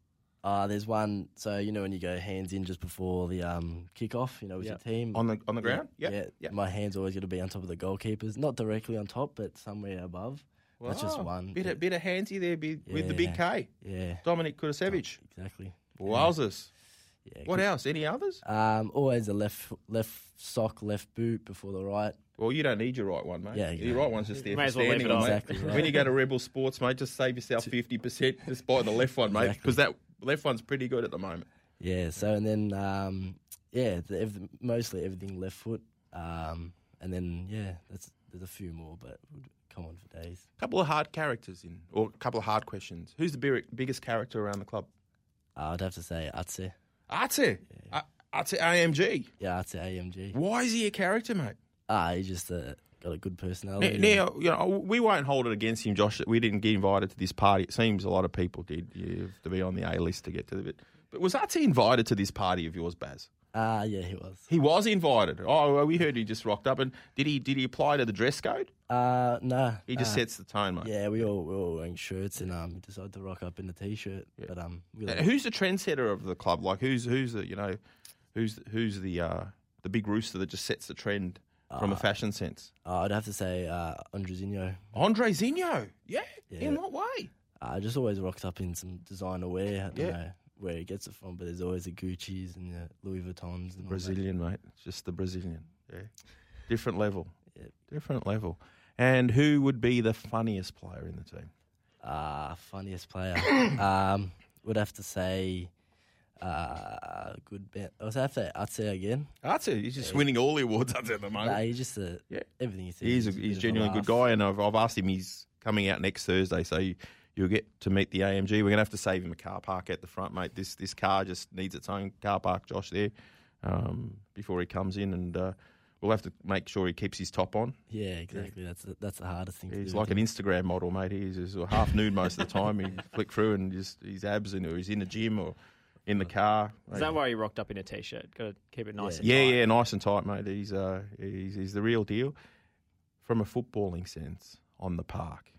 uh, there's one, so you know when you go hands in just before the um, kick-off, you know, with yep. your team. On the on the ground? Yeah. Yep. Yeah. Yep. My hand's always going to be on top of the goalkeepers. Not directly on top, but somewhere above. Wow. That's just one. Bit of, bit of handsy there be, yeah. with the big K. Yeah. Dominic Kutasevich. Exactly. Wowzers. Yeah. What else? Any others? Um, always the left left sock, left boot before the right. Well, you don't need your right one, mate. Yeah, your exactly. right one's just there May for as well standing leave it on, on. mate. Exactly right. When you go to Rebel Sports, mate, just save yourself fifty percent just buy the left one, mate, because Exactly. that left one's pretty good at the moment. Yeah. So and then um, yeah, the, everything, mostly everything left foot. Um, and then yeah, that's there's a few more, but we'll come on for days. A couple of hard characters in, or a couple of hard questions. Who's the big, biggest character around the club? Uh, I'd have to say Atse. Atse. Yeah. Atse A M G. Yeah, Atse A M G. Why is he a character, mate? Ah, he just uh, got a good Now, personality. now, you know, we won't hold it against him, Josh, that we didn't get invited to this party. It seems a lot of people did. You have to be on the A list to get to the bit. But was Atse invited to this party of yours, Baz? Ah, uh, yeah, he was. He was invited. Oh, well, we heard he just rocked up. And did he did he apply to the dress code? Uh, nah. He just nah. sets the tone, mate. Yeah, we all we were all wearing shirts and um, we decided to rock up in a t-shirt. Yeah. But um, we Uh, like, who's the trendsetter of the club? Like, who's who's the you know, who's who's the uh, the big rooster that just sets the trend from Uh, a fashion sense? uh, I'd have to say uh, Andrezinho. Andre Zinho. Yeah. Yeah. In what way? I uh, just always rocks up in some designer wear. I don't Yeah. know where he gets it from, but there's always the Gucci's and the Louis Vuittons. And all Brazilian, mate. It's just the Brazilian. Yeah. Different level. Yeah. Different level. And who would be the funniest player in the team? that. Uh, funniest player. um, would have to say Uh, good band. I was after Atse again. Atse, he's just yeah. winning all the awards at the moment. Nah, he's just a, yeah. everything he says. He's a, he's genuinely a good guy, and I've, I've asked him. He's coming out next Thursday, so you, you'll get to meet the A M G. We're gonna have to save him a car park at the front, mate. This this car just needs its own car park, Josh. There, um, before he comes in, and uh, we'll have to make sure he keeps his top on. Yeah, exactly. Yeah. That's the, that's the hardest thing. He's to do, like an Instagram model, mate. He's just half nude most of the time. He flick through and just his abs, and or he's in the gym or in the car. Is that why you rocked up in a t-shirt? Got to keep it nice. Yeah, and tight. yeah, nice and tight, mate. He's uh, he's he's the real deal. From a footballing sense, on the park,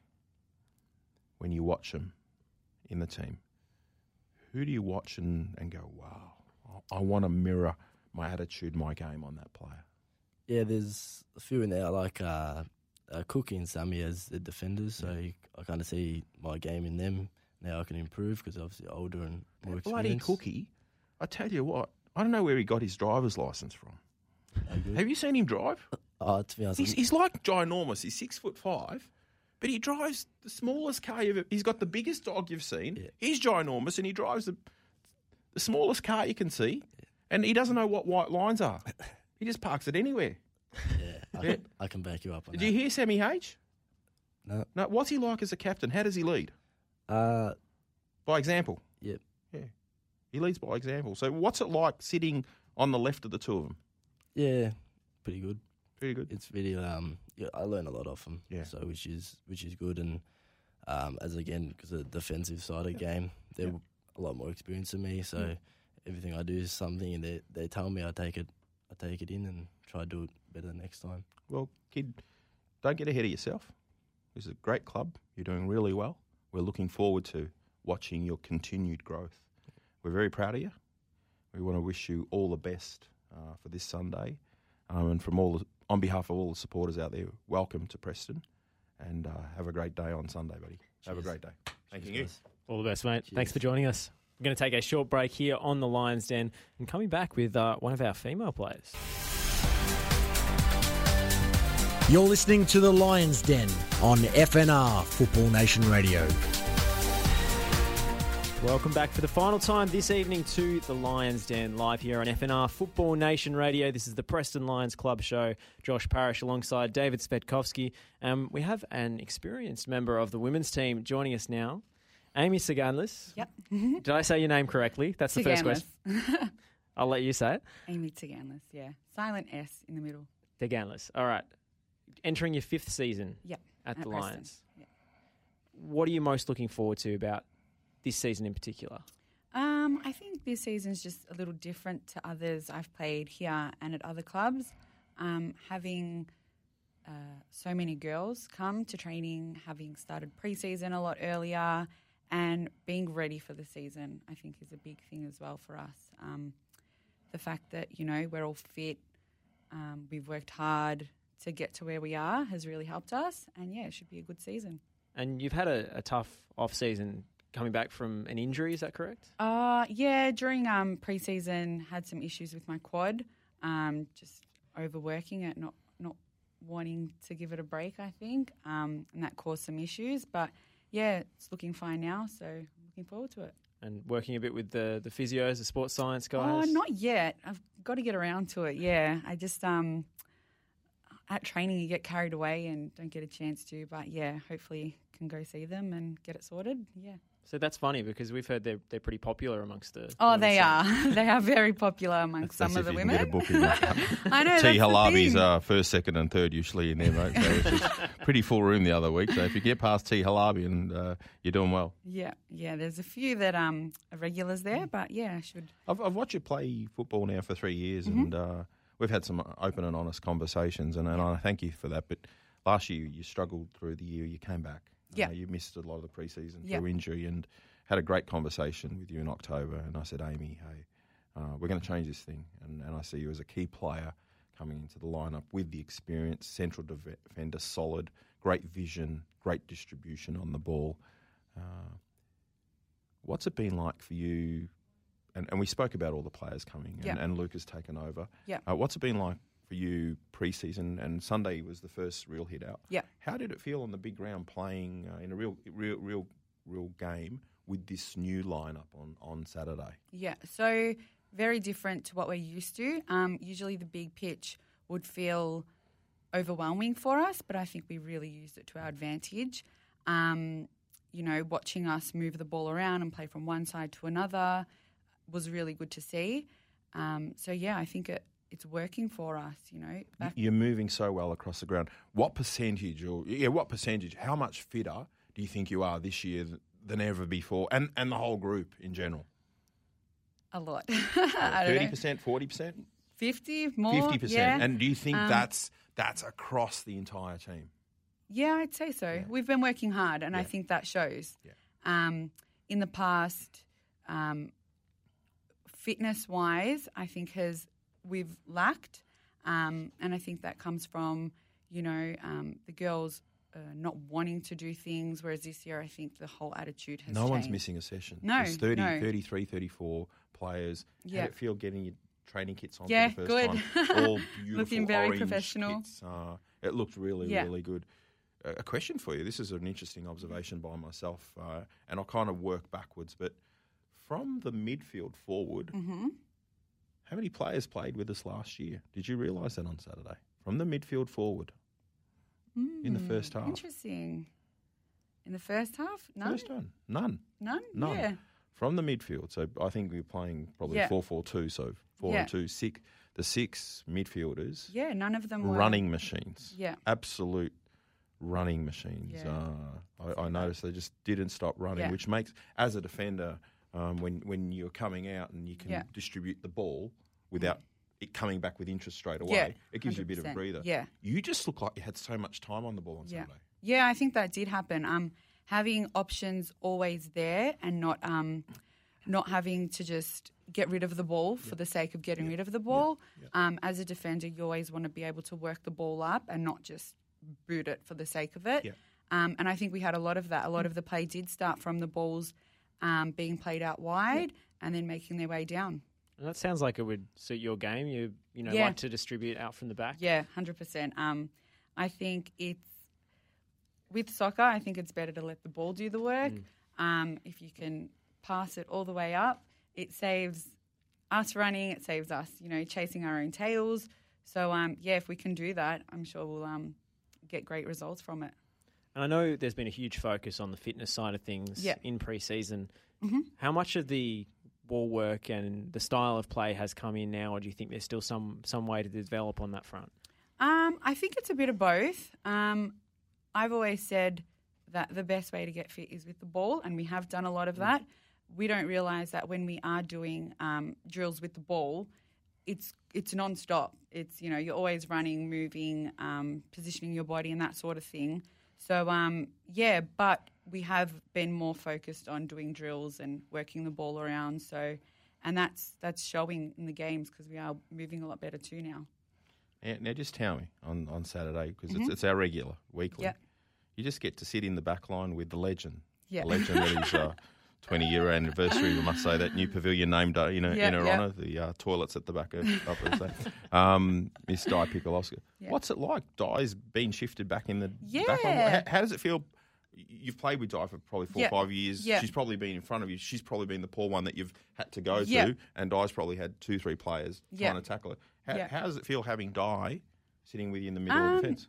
when you watch him in the team, who do you watch and, and go, wow, I want to mirror my attitude, my game on that player? Yeah, there's a few in there. I like uh, uh, Cookie and Sammy as the defenders, so you, I kind of see my game in them. Now I can improve because obviously older and more that bloody experienced. Cookie, I tell you what, I don't know where he got his driver's license from. Have you seen him drive? Oh, to be honest, he's, he's like ginormous. He's six foot five, but he drives the smallest car you've ever. He's got the biggest dog you've seen. Yeah. He's ginormous, and he drives the the smallest car you can see, yeah. and he doesn't know what white lines are. He just parks it anywhere. Yeah, I, yeah. Can, I can back you up on Did that. you hear Sammy H? No. No. What's he like as a captain? How does he lead? Uh, by example. Yep. Yeah. He leads by example. So what's it like sitting on the left of the two of them? Yeah, pretty good. Pretty good. It's really um, yeah, I learn a lot off them. Yeah. So which is which is good, and um, as again because of the defensive side of the yeah. game, they're yeah. a lot more experienced than me. So yeah. everything I do is something, and they they tell me I take it, I take it in, and try to do it better next time. Well, kid, don't get ahead of yourself. This is a great club. You're doing really well. We're looking forward to watching your continued growth. We're very proud of you. We want to wish you all the best uh, for this Sunday. Um, and from all, the, on behalf of all the supporters out there, welcome to Preston, and uh, have a great day on Sunday, buddy. Cheers. Have a great day. Thank Cheers, you. Guys. All the best, mate. Cheers. Thanks for joining us. We're going to take a short break here on the Lions Den and coming back with uh, one of our female players. You're listening to the Lions Den on F N R Football Nation Radio. Welcome back for the final time this evening to the Lions Den, live here on F N R Football Nation Radio. This is the Preston Lions Club show. Josh Parrish alongside David Spetkovsky. Um, we have an experienced member of the women's team joining us now, Amy Tsighanlis. Yep. Did I say your name correctly? That's the first question. I'll let you say it. Amy Tsighanlis, yeah. Silent S in the middle. Tsighanlis. All right. Entering your fifth season yep. at, at the Preston. Lions. Yep. What are you most looking forward to about this season in particular? Um, I think this season's just a little different to others I've played here and at other clubs. Um, having uh, so many girls come to training, having started pre-season a lot earlier, and being ready for the season, I think is a big thing as well for us. Um, the fact that, you know, we're all fit, um, we've worked hard to get to where we are has really helped us, and yeah, it should be a good season. And you've had a, a tough off-season coming back from an injury, is that correct? Uh, yeah, during um, pre-season had some issues with my quad, um, just overworking it, not not wanting to give it a break, I think, um, and that caused some issues. But yeah, it's looking fine now, so looking forward to it. And working a bit with the, the physios, the sports science guys? Oh, not yet. I've got to get around to it, yeah. I just, um, at training you get carried away and don't get a chance to, but yeah, hopefully can go see them and get it sorted, yeah. So that's funny because we've heard they're they're pretty popular amongst the. Oh, they are. They are very popular amongst that's some of the women. Get a booking. I know. T Halabi's uh, first, second, and third usually in there, mate. So it's just pretty full room the other week. So if you get past T Halabi, and uh, you're doing well. Yeah, yeah. There's a few that um are regulars there, but yeah, I should. I've, I've watched you play football now for three years, Mm-hmm. and uh, we've had some open and honest conversations, and, and I thank you for that. But last year you struggled through the year. You came back. Yeah. Uh, you missed a lot of the preseason Yeah. through injury, and had a great conversation with you in October, and I said, Amy, hey, uh, we're going to change this thing, and, and I see you as a key player coming into the lineup with the experience, central defender, solid, great vision, great distribution on the ball. Uh, what's it been like for you? And, and we spoke about all the players coming, and, Yeah. and Luke has taken over. Yeah. Uh, what's it been like for you pre-season? And Sunday was the first real hit out. Yeah. How did it feel on the big ground playing uh, in a real, real, real, real game with this new lineup on, on Saturday? Yeah, so very different to what we're used to. Um, usually the big pitch would feel overwhelming for us, but I think we really used it to our advantage. Um, you know, watching us move the ball around and play from one side to another was really good to see. Um, so, yeah, I think it, it's working for us, you know. Back- You're moving so well across the ground. What percentage, or yeah, what percentage, how much fitter do you think you are this year than ever before, and, and the whole group in general? A lot. I don't thirty know. percent, forty percent? fifty, more. fifty percent. Yeah. And do you think Um, that's that's across the entire team? Yeah, I'd say so. Yeah. We've been working hard, and yeah. I think that shows. Yeah. Um, in the past, um, fitness-wise, I think has we've lacked, um, and I think that comes from, you know, um, the girls uh, not wanting to do things, whereas this year I think the whole attitude has no changed. No one's missing a session. No, There's thirty, no. thirty-three, th34players. Yeah. How did it feel getting your training kits on yeah, for the good. first time? All beautiful, looking very orange professional. Kits. Uh, it looked really, yeah. really good. Uh, a question for you. This is an interesting observation by myself, uh, and I'll kind of work backwards. But from the midfield forward, mm-hmm. how many players played with us last year? Did you realise that on Saturday? From the midfield forward mm, in the first half. Interesting. In the first half? None? First one. None. None? None. Yeah. From the midfield. So I think we were playing probably yeah. four four two, so four yeah. and two. Six, the six midfielders. Yeah, none of them were. Running machines. Yeah. Absolute running machines. Yeah. Uh, I, I noticed they just didn't stop running, yeah. which makes, as a defender, um, when, when you're coming out and you can yeah. distribute the ball without it coming back with interest straight away, yeah, it gives you a bit of a one hundred percent. breather. Yeah. You just look like you had so much time on the ball on yeah. Saturday. Yeah, I think that did happen. Um, having options always there and not um, not having to just get rid of the ball for yeah. the sake of getting yeah. rid of the ball. Yeah. Yeah. Um, as a defender, you always want to be able to work the ball up and not just boot it for the sake of it. Yeah. Um, and I think we had a lot of that. A lot of the play did start from the balls um, being played out wide yeah. and then making their way down. And that sounds like it would suit your game. You you know yeah. like to distribute out from the back. Yeah, one hundred percent. Um, I think it's with soccer. I think it's better to let the ball do the work. Mm. Um, if you can pass it all the way up, it saves us running. It saves us, you know, chasing our own tails. So um, yeah, if we can do that, I'm sure we'll um, get great results from it. And I know there's been a huge focus on the fitness side of things yeah. in pre-season. Mm-hmm. How much of the ball work and the style of play has come in now, or do you think there's still some some way to develop on that front? Um, I think it's a bit of both. Um, I've always said that the best way to get fit is with the ball, and we have done a lot of that. We don't realise that when we are doing um, drills with the ball, it's it's non-stop. It's, you know, you're always running, moving, um, positioning your body and that sort of thing. So, um, yeah, but we have been more focused on doing drills and working the ball around. So, and that's that's showing in the games because we are moving a lot better too now. Now, now just tell me on, on Saturday, because mm-hmm. it's, it's our regular, weekly. Yep. You just get to sit in the back line with the legend. Yeah. The legend that is uh, twenty-year anniversary, we must say, that new pavilion named uh, in, a, yep, in her yep. honour, the uh, toilets at the back of, up of the um, Miss Di Pikolowska. Yep. What's it like? Di's been shifted back in the yeah. back line. How, how does it feel? You've played with Di for probably four yep. or five years. Yep. She's probably been in front of you. She's probably been the poor one that you've had to go yep. to, and Di's probably had two, three players yep. trying to tackle her. How, yep. how does it feel having Di sitting with you in the middle um, of the fence?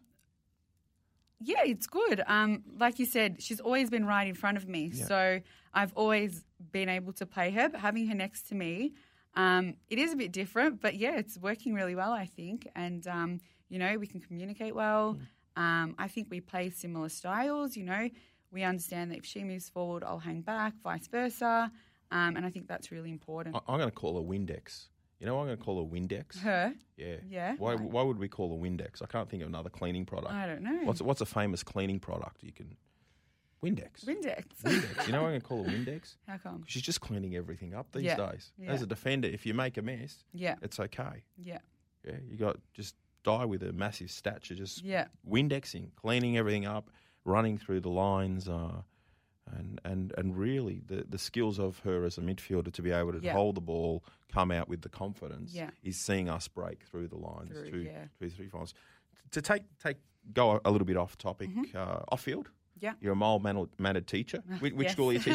Yeah, it's good. Um, like you said, she's always been right in front of me. Yeah. So I've always been able to play her, but having her next to me, um, it is a bit different. But, yeah, it's working really well, I think. And, um, you know, we can communicate well. Mm. Um, I think we play similar styles, you know. We understand that if she moves forward, I'll hang back, vice versa. Um, and I think that's really important. I, I'm going to call her Windex. You know what I'm going to call her Windex? Her? Yeah. Yeah. Why Why would we call her Windex? I can't think of another cleaning product. I don't know. What's What's a famous cleaning product you can... Windex. Windex. Windex. You know what I'm going to call her Windex? How come? She's just cleaning everything up these yeah. days. Yeah. As a defender, if you make a mess, yeah. it's okay. Yeah. Yeah. You got just Di with a massive stature, just yeah. Windexing, cleaning everything up, running through the lines, uh, and and and really the, the skills of her as a midfielder to be able to yeah. hold the ball, come out with the confidence, yeah. is seeing us break through the lines, through, two, yeah. two, three finals. To take take go a little bit off topic, mm-hmm. uh, off field. Yeah. You're a mild-mannered teacher. Which, which yes. school are you teaching at?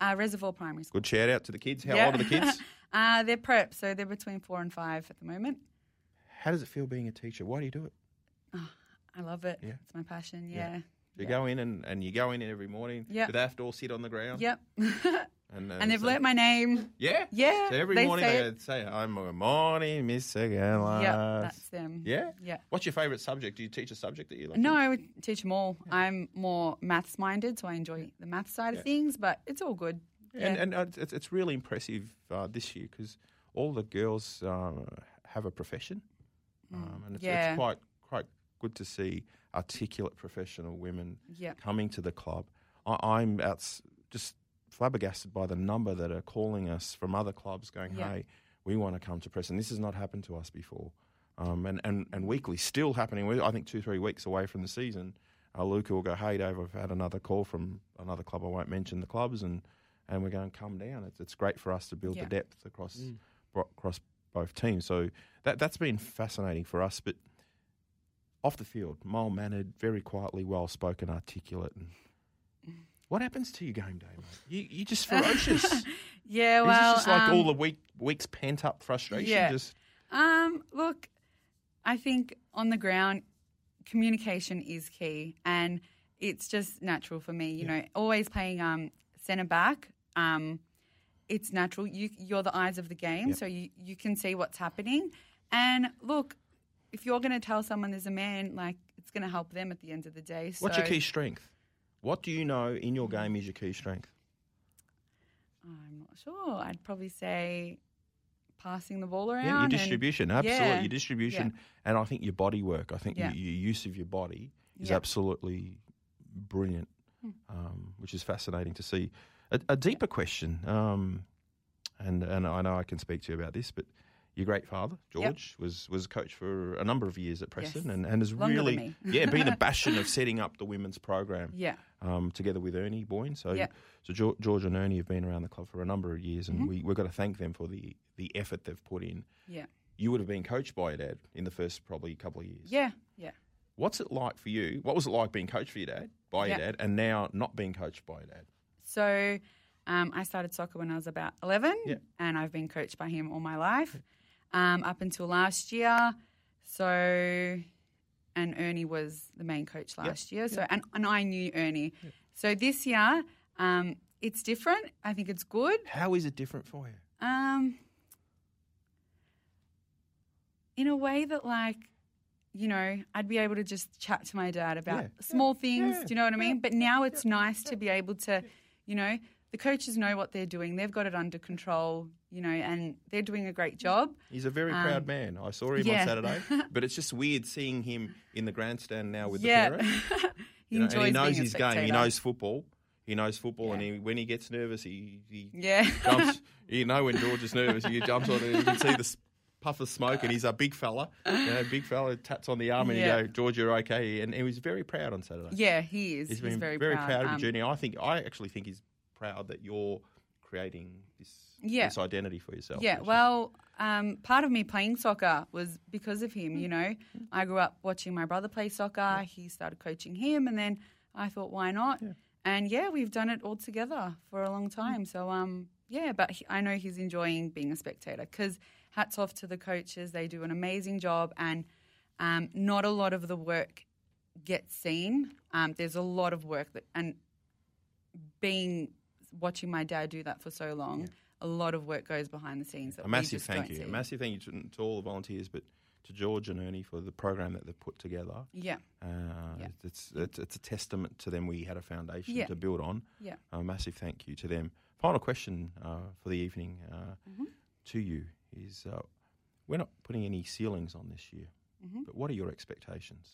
Uh, Reservoir Primary School. Good shout out to the kids. How Yeah. old are the kids? uh, they're prep, so they're between four and five at the moment. How does it feel being a teacher? Why do you do it? Oh, I love it. Yeah. It's my passion, Yeah. yeah. You Yeah. go in and, and you go in every morning. Yep. Do they have to all sit on the ground? Yep. And, uh, and they've so- learnt my name. Yeah? Yeah. So every they morning say they it. say, I'm a morning, Miss Gallas. Yeah, that's them. Yeah? Yeah. What's your favourite subject? Do you teach a subject that you like? No, I would teach them all. I'm more maths minded, so I enjoy the maths side Yeah. of things, but it's all good. And, Yeah. and uh, it's, it's really impressive uh, this year because all the girls uh, have a profession. Um, and it's, Yeah. it's quite quite good to see articulate professional women Yeah. coming to the club. I, I'm outs, just flabbergasted by the number that are calling us from other clubs going, Yeah. hey, we want to come to Preston. This has not happened to us before. Um, and, and, and weekly, still happening. We're, I think two, three weeks away from the season. Uh, Luca will go, hey, Dave, I've had another call from another club. I won't mention the clubs. And, and we're going to come down. It's, it's great for us to build Yeah. the depth across bro- across both teams. So that, that's been fascinating for us. But off the field, mild-mannered, very quietly, well-spoken, articulate. And what happens to your game day, mate? You, you're just ferocious. Yeah, Is well, this just like um, all the week, week's pent-up frustration? Yeah. Just Um, look, I think on the ground, communication is key, and it's just natural for me. You know, always playing um, centre back. Um, it's natural. You, you're the eyes of the game, Yep. so you, you can see what's happening. And look, if you're going to tell someone there's a man, like it's going to help them at the end of the day. So what's your key strength? What do you know in your game is your key strength? I'm not sure. I'd probably say passing the ball around. Yeah, your and- distribution, absolutely. Yeah. Your distribution, Yeah. and I think your body work. I think Yeah. your, your use of your body is Yeah. absolutely brilliant, Hmm. um, which is fascinating to see. A, a deeper question, um, and and I know I can speak to you about this, but your great father, George, was was coach for a number of years at Preston, Yes. and, and has Longer than really me. yeah been a bastion of setting up the women's program. Yeah. Um, together with Ernie Boyne. So, Yeah. so George, George and Ernie have been around the club for a number of years, and Mhm. we, we've got to thank them for the, the effort they've put in. Yeah. You would have been coached by your dad in the first probably couple of years. Yeah. Yeah. What's it like for you? What was it like being coached for your dad, by Yeah. your dad, and now not being coached by your dad? So um, I started soccer when I was about eleven, Yeah. and I've been coached by him all my life um, up until last year. So, and Ernie was the main coach last year. So, and, and I knew Ernie. So this year, um, it's different. I think it's good. How is it different for you? Um, in a way that, like, you know, I'd be able to just chat to my dad about Yeah. small things. Yeah. Do you know what I mean? But now it's nice to be able to, you know, the coaches know what they're doing. They've got it under control, you know, and they're doing a great job. He's a very Um, proud man. I saw him yeah. on Saturday, but it's just weird seeing him in the grandstand now with Yeah. the parents. He You know, enjoys and he knows being a his game. He spectator. knows football. He knows football, Yeah. and he, when he gets nervous, he, he Yeah. jumps. You know when George is nervous, he jumps on it. You can see the s- puff of smoke, and he's a big fella. You know, big fella taps on the arm, and Yeah. you go, "George, you're okay." And he was very proud on Saturday. Yeah, he is. He's He's, been very, very proud. proud of Um, your journey. I think I actually think he's proud that you're creating this Yeah. this identity for yourself. Yeah, which is- well, um, part of me playing soccer was because of him, you know. I grew up watching my brother play soccer. He started coaching him, and then I thought, why not? And, yeah, we've done it all together for a long time. So, um, yeah, but he, I know he's enjoying being a spectator because hats off to the coaches. They do an amazing job, and um, not a lot of the work gets seen. Um, there's a lot of work, that, and being watching my dad do that for so long, a lot of work goes behind the scenes. That a we massive just thank don't you. A see. massive thank you to, to all the volunteers, but to George and Ernie for the program that they've put together. Yeah. Uh, Yeah. It's, it's it's a testament to them. We had a foundation Yeah. to build on. Yeah. A massive thank you to them. Final question uh, for the evening uh, Mhm. to you is: uh, we're not putting any ceilings on this year, Mhm. but what are your expectations?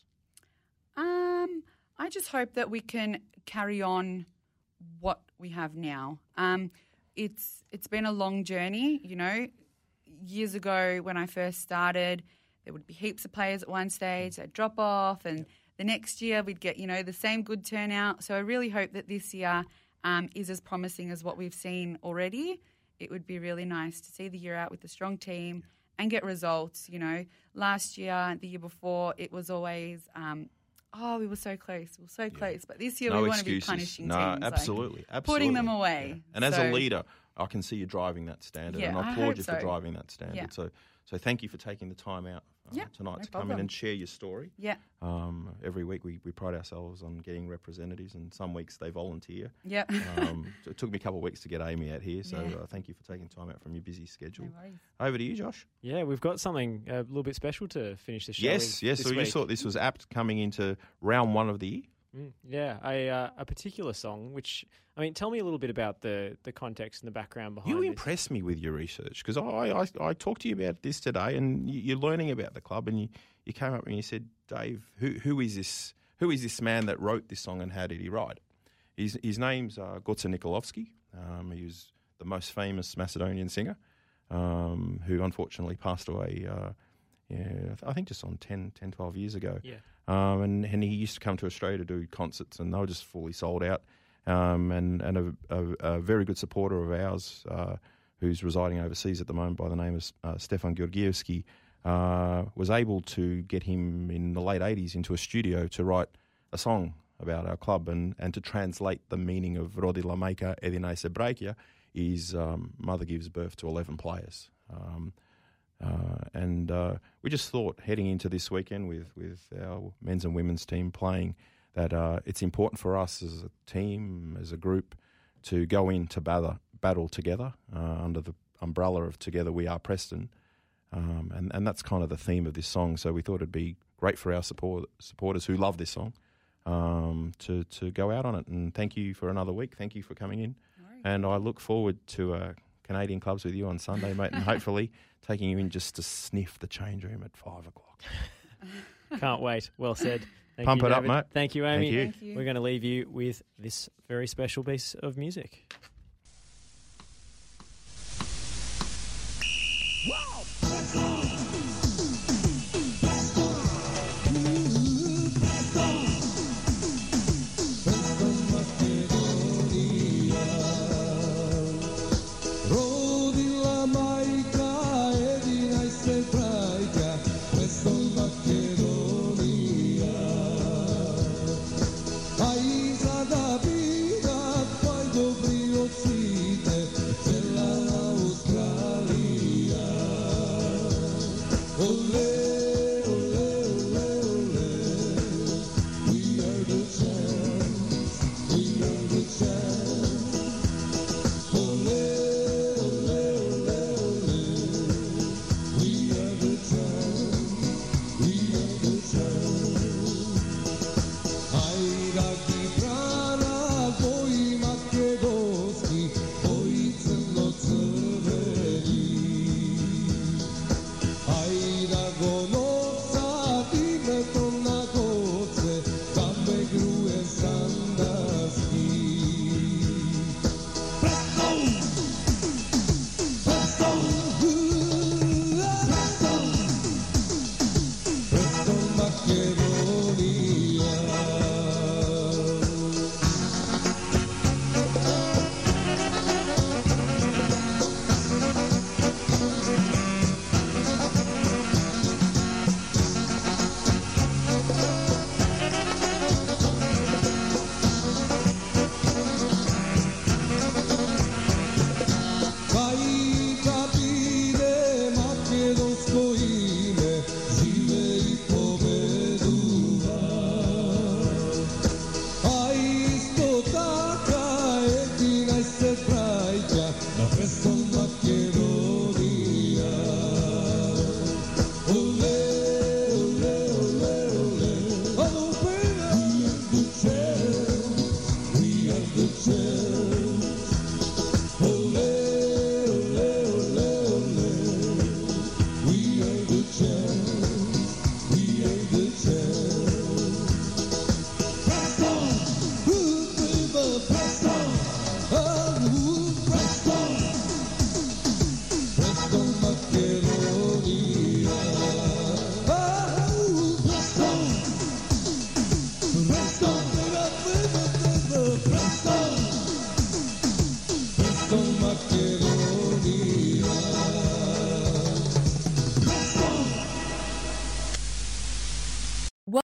Um, I just hope that we can carry on what we have now. Um, it's it's been a long journey, you know. Years ago, when I first started, there would be heaps of players at one stage. They'd drop off, and the next year we'd get, you know, the same good turnout. So I really hope that this year um, is as promising as what we've seen already. It would be really nice to see the year out with a strong team and get results. You know, last year, the year before, it was always um, oh, we were so close, we were so close. But this year No we want to be excuses. punishing No, teams. like, absolutely, absolutely. putting them away. Yeah. And as So- a leader, I can see you driving that standard, Yeah, and I I applaud hope you so. for driving that standard. Yeah. So, so thank you for taking the time out uh, Yeah, tonight no to come in problem. and share your story. Yeah. Um, every week we, we pride ourselves on getting representatives, and some weeks they volunteer. Yeah. um, so it took me a couple of weeks to get Amy out here, so Yeah. uh, thank you for taking time out from your busy schedule. No worries. Over to you, Josh. Yeah, we've got something a little bit special to finish the show Yes, with yes. this So you week. thought this was apt coming into round one of the year? Mm, yeah, a uh, a particular song, which, I mean, tell me a little bit about the, the context and the background behind You this. impressed me with your research, because I, I, I talked to you about this today, and you, you're learning about the club, and you, you came up and you said, Dave, who who is this who is this man that wrote this song, and how did he write it? His, his name's uh, Goca Nikolovsky. Um, he was the most famous Macedonian singer, um, who unfortunately passed away, uh, yeah, I think just on ten, ten, twelve years ago. Yeah. Um, and, and he used to come to Australia to do concerts, and they were just fully sold out. Um, and and a, a, a very good supporter of ours, uh, who's residing overseas at the moment by the name of uh, Stefan Georgievski, uh, was able to get him in the late eighties into a studio to write a song about our club, and, and to translate the meaning of Rodila Majka Edina Sebrakia is um, mother gives birth to eleven players. Um, Uh, and uh, we just thought, heading into this weekend with, with our men's and women's team playing, that uh, it's important for us as a team, as a group, to go in to battle, battle together uh, under the umbrella of Together We Are Preston. Um, and, and that's kind of the theme of this song. So we thought it'd be great for our support, supporters who love this song um, to, to go out on it. And thank you for another week. Thank you for coming in. And I look forward to uh, Canadian clubs with you on Sunday, mate, and hopefully taking you in just to sniff the change room at five o'clock. Can't wait. Well said. Thank Pump you, it up, David. mate. Thank you, Amy. Thank you. Thank you. We're going to leave you with this very special piece of music. Wow!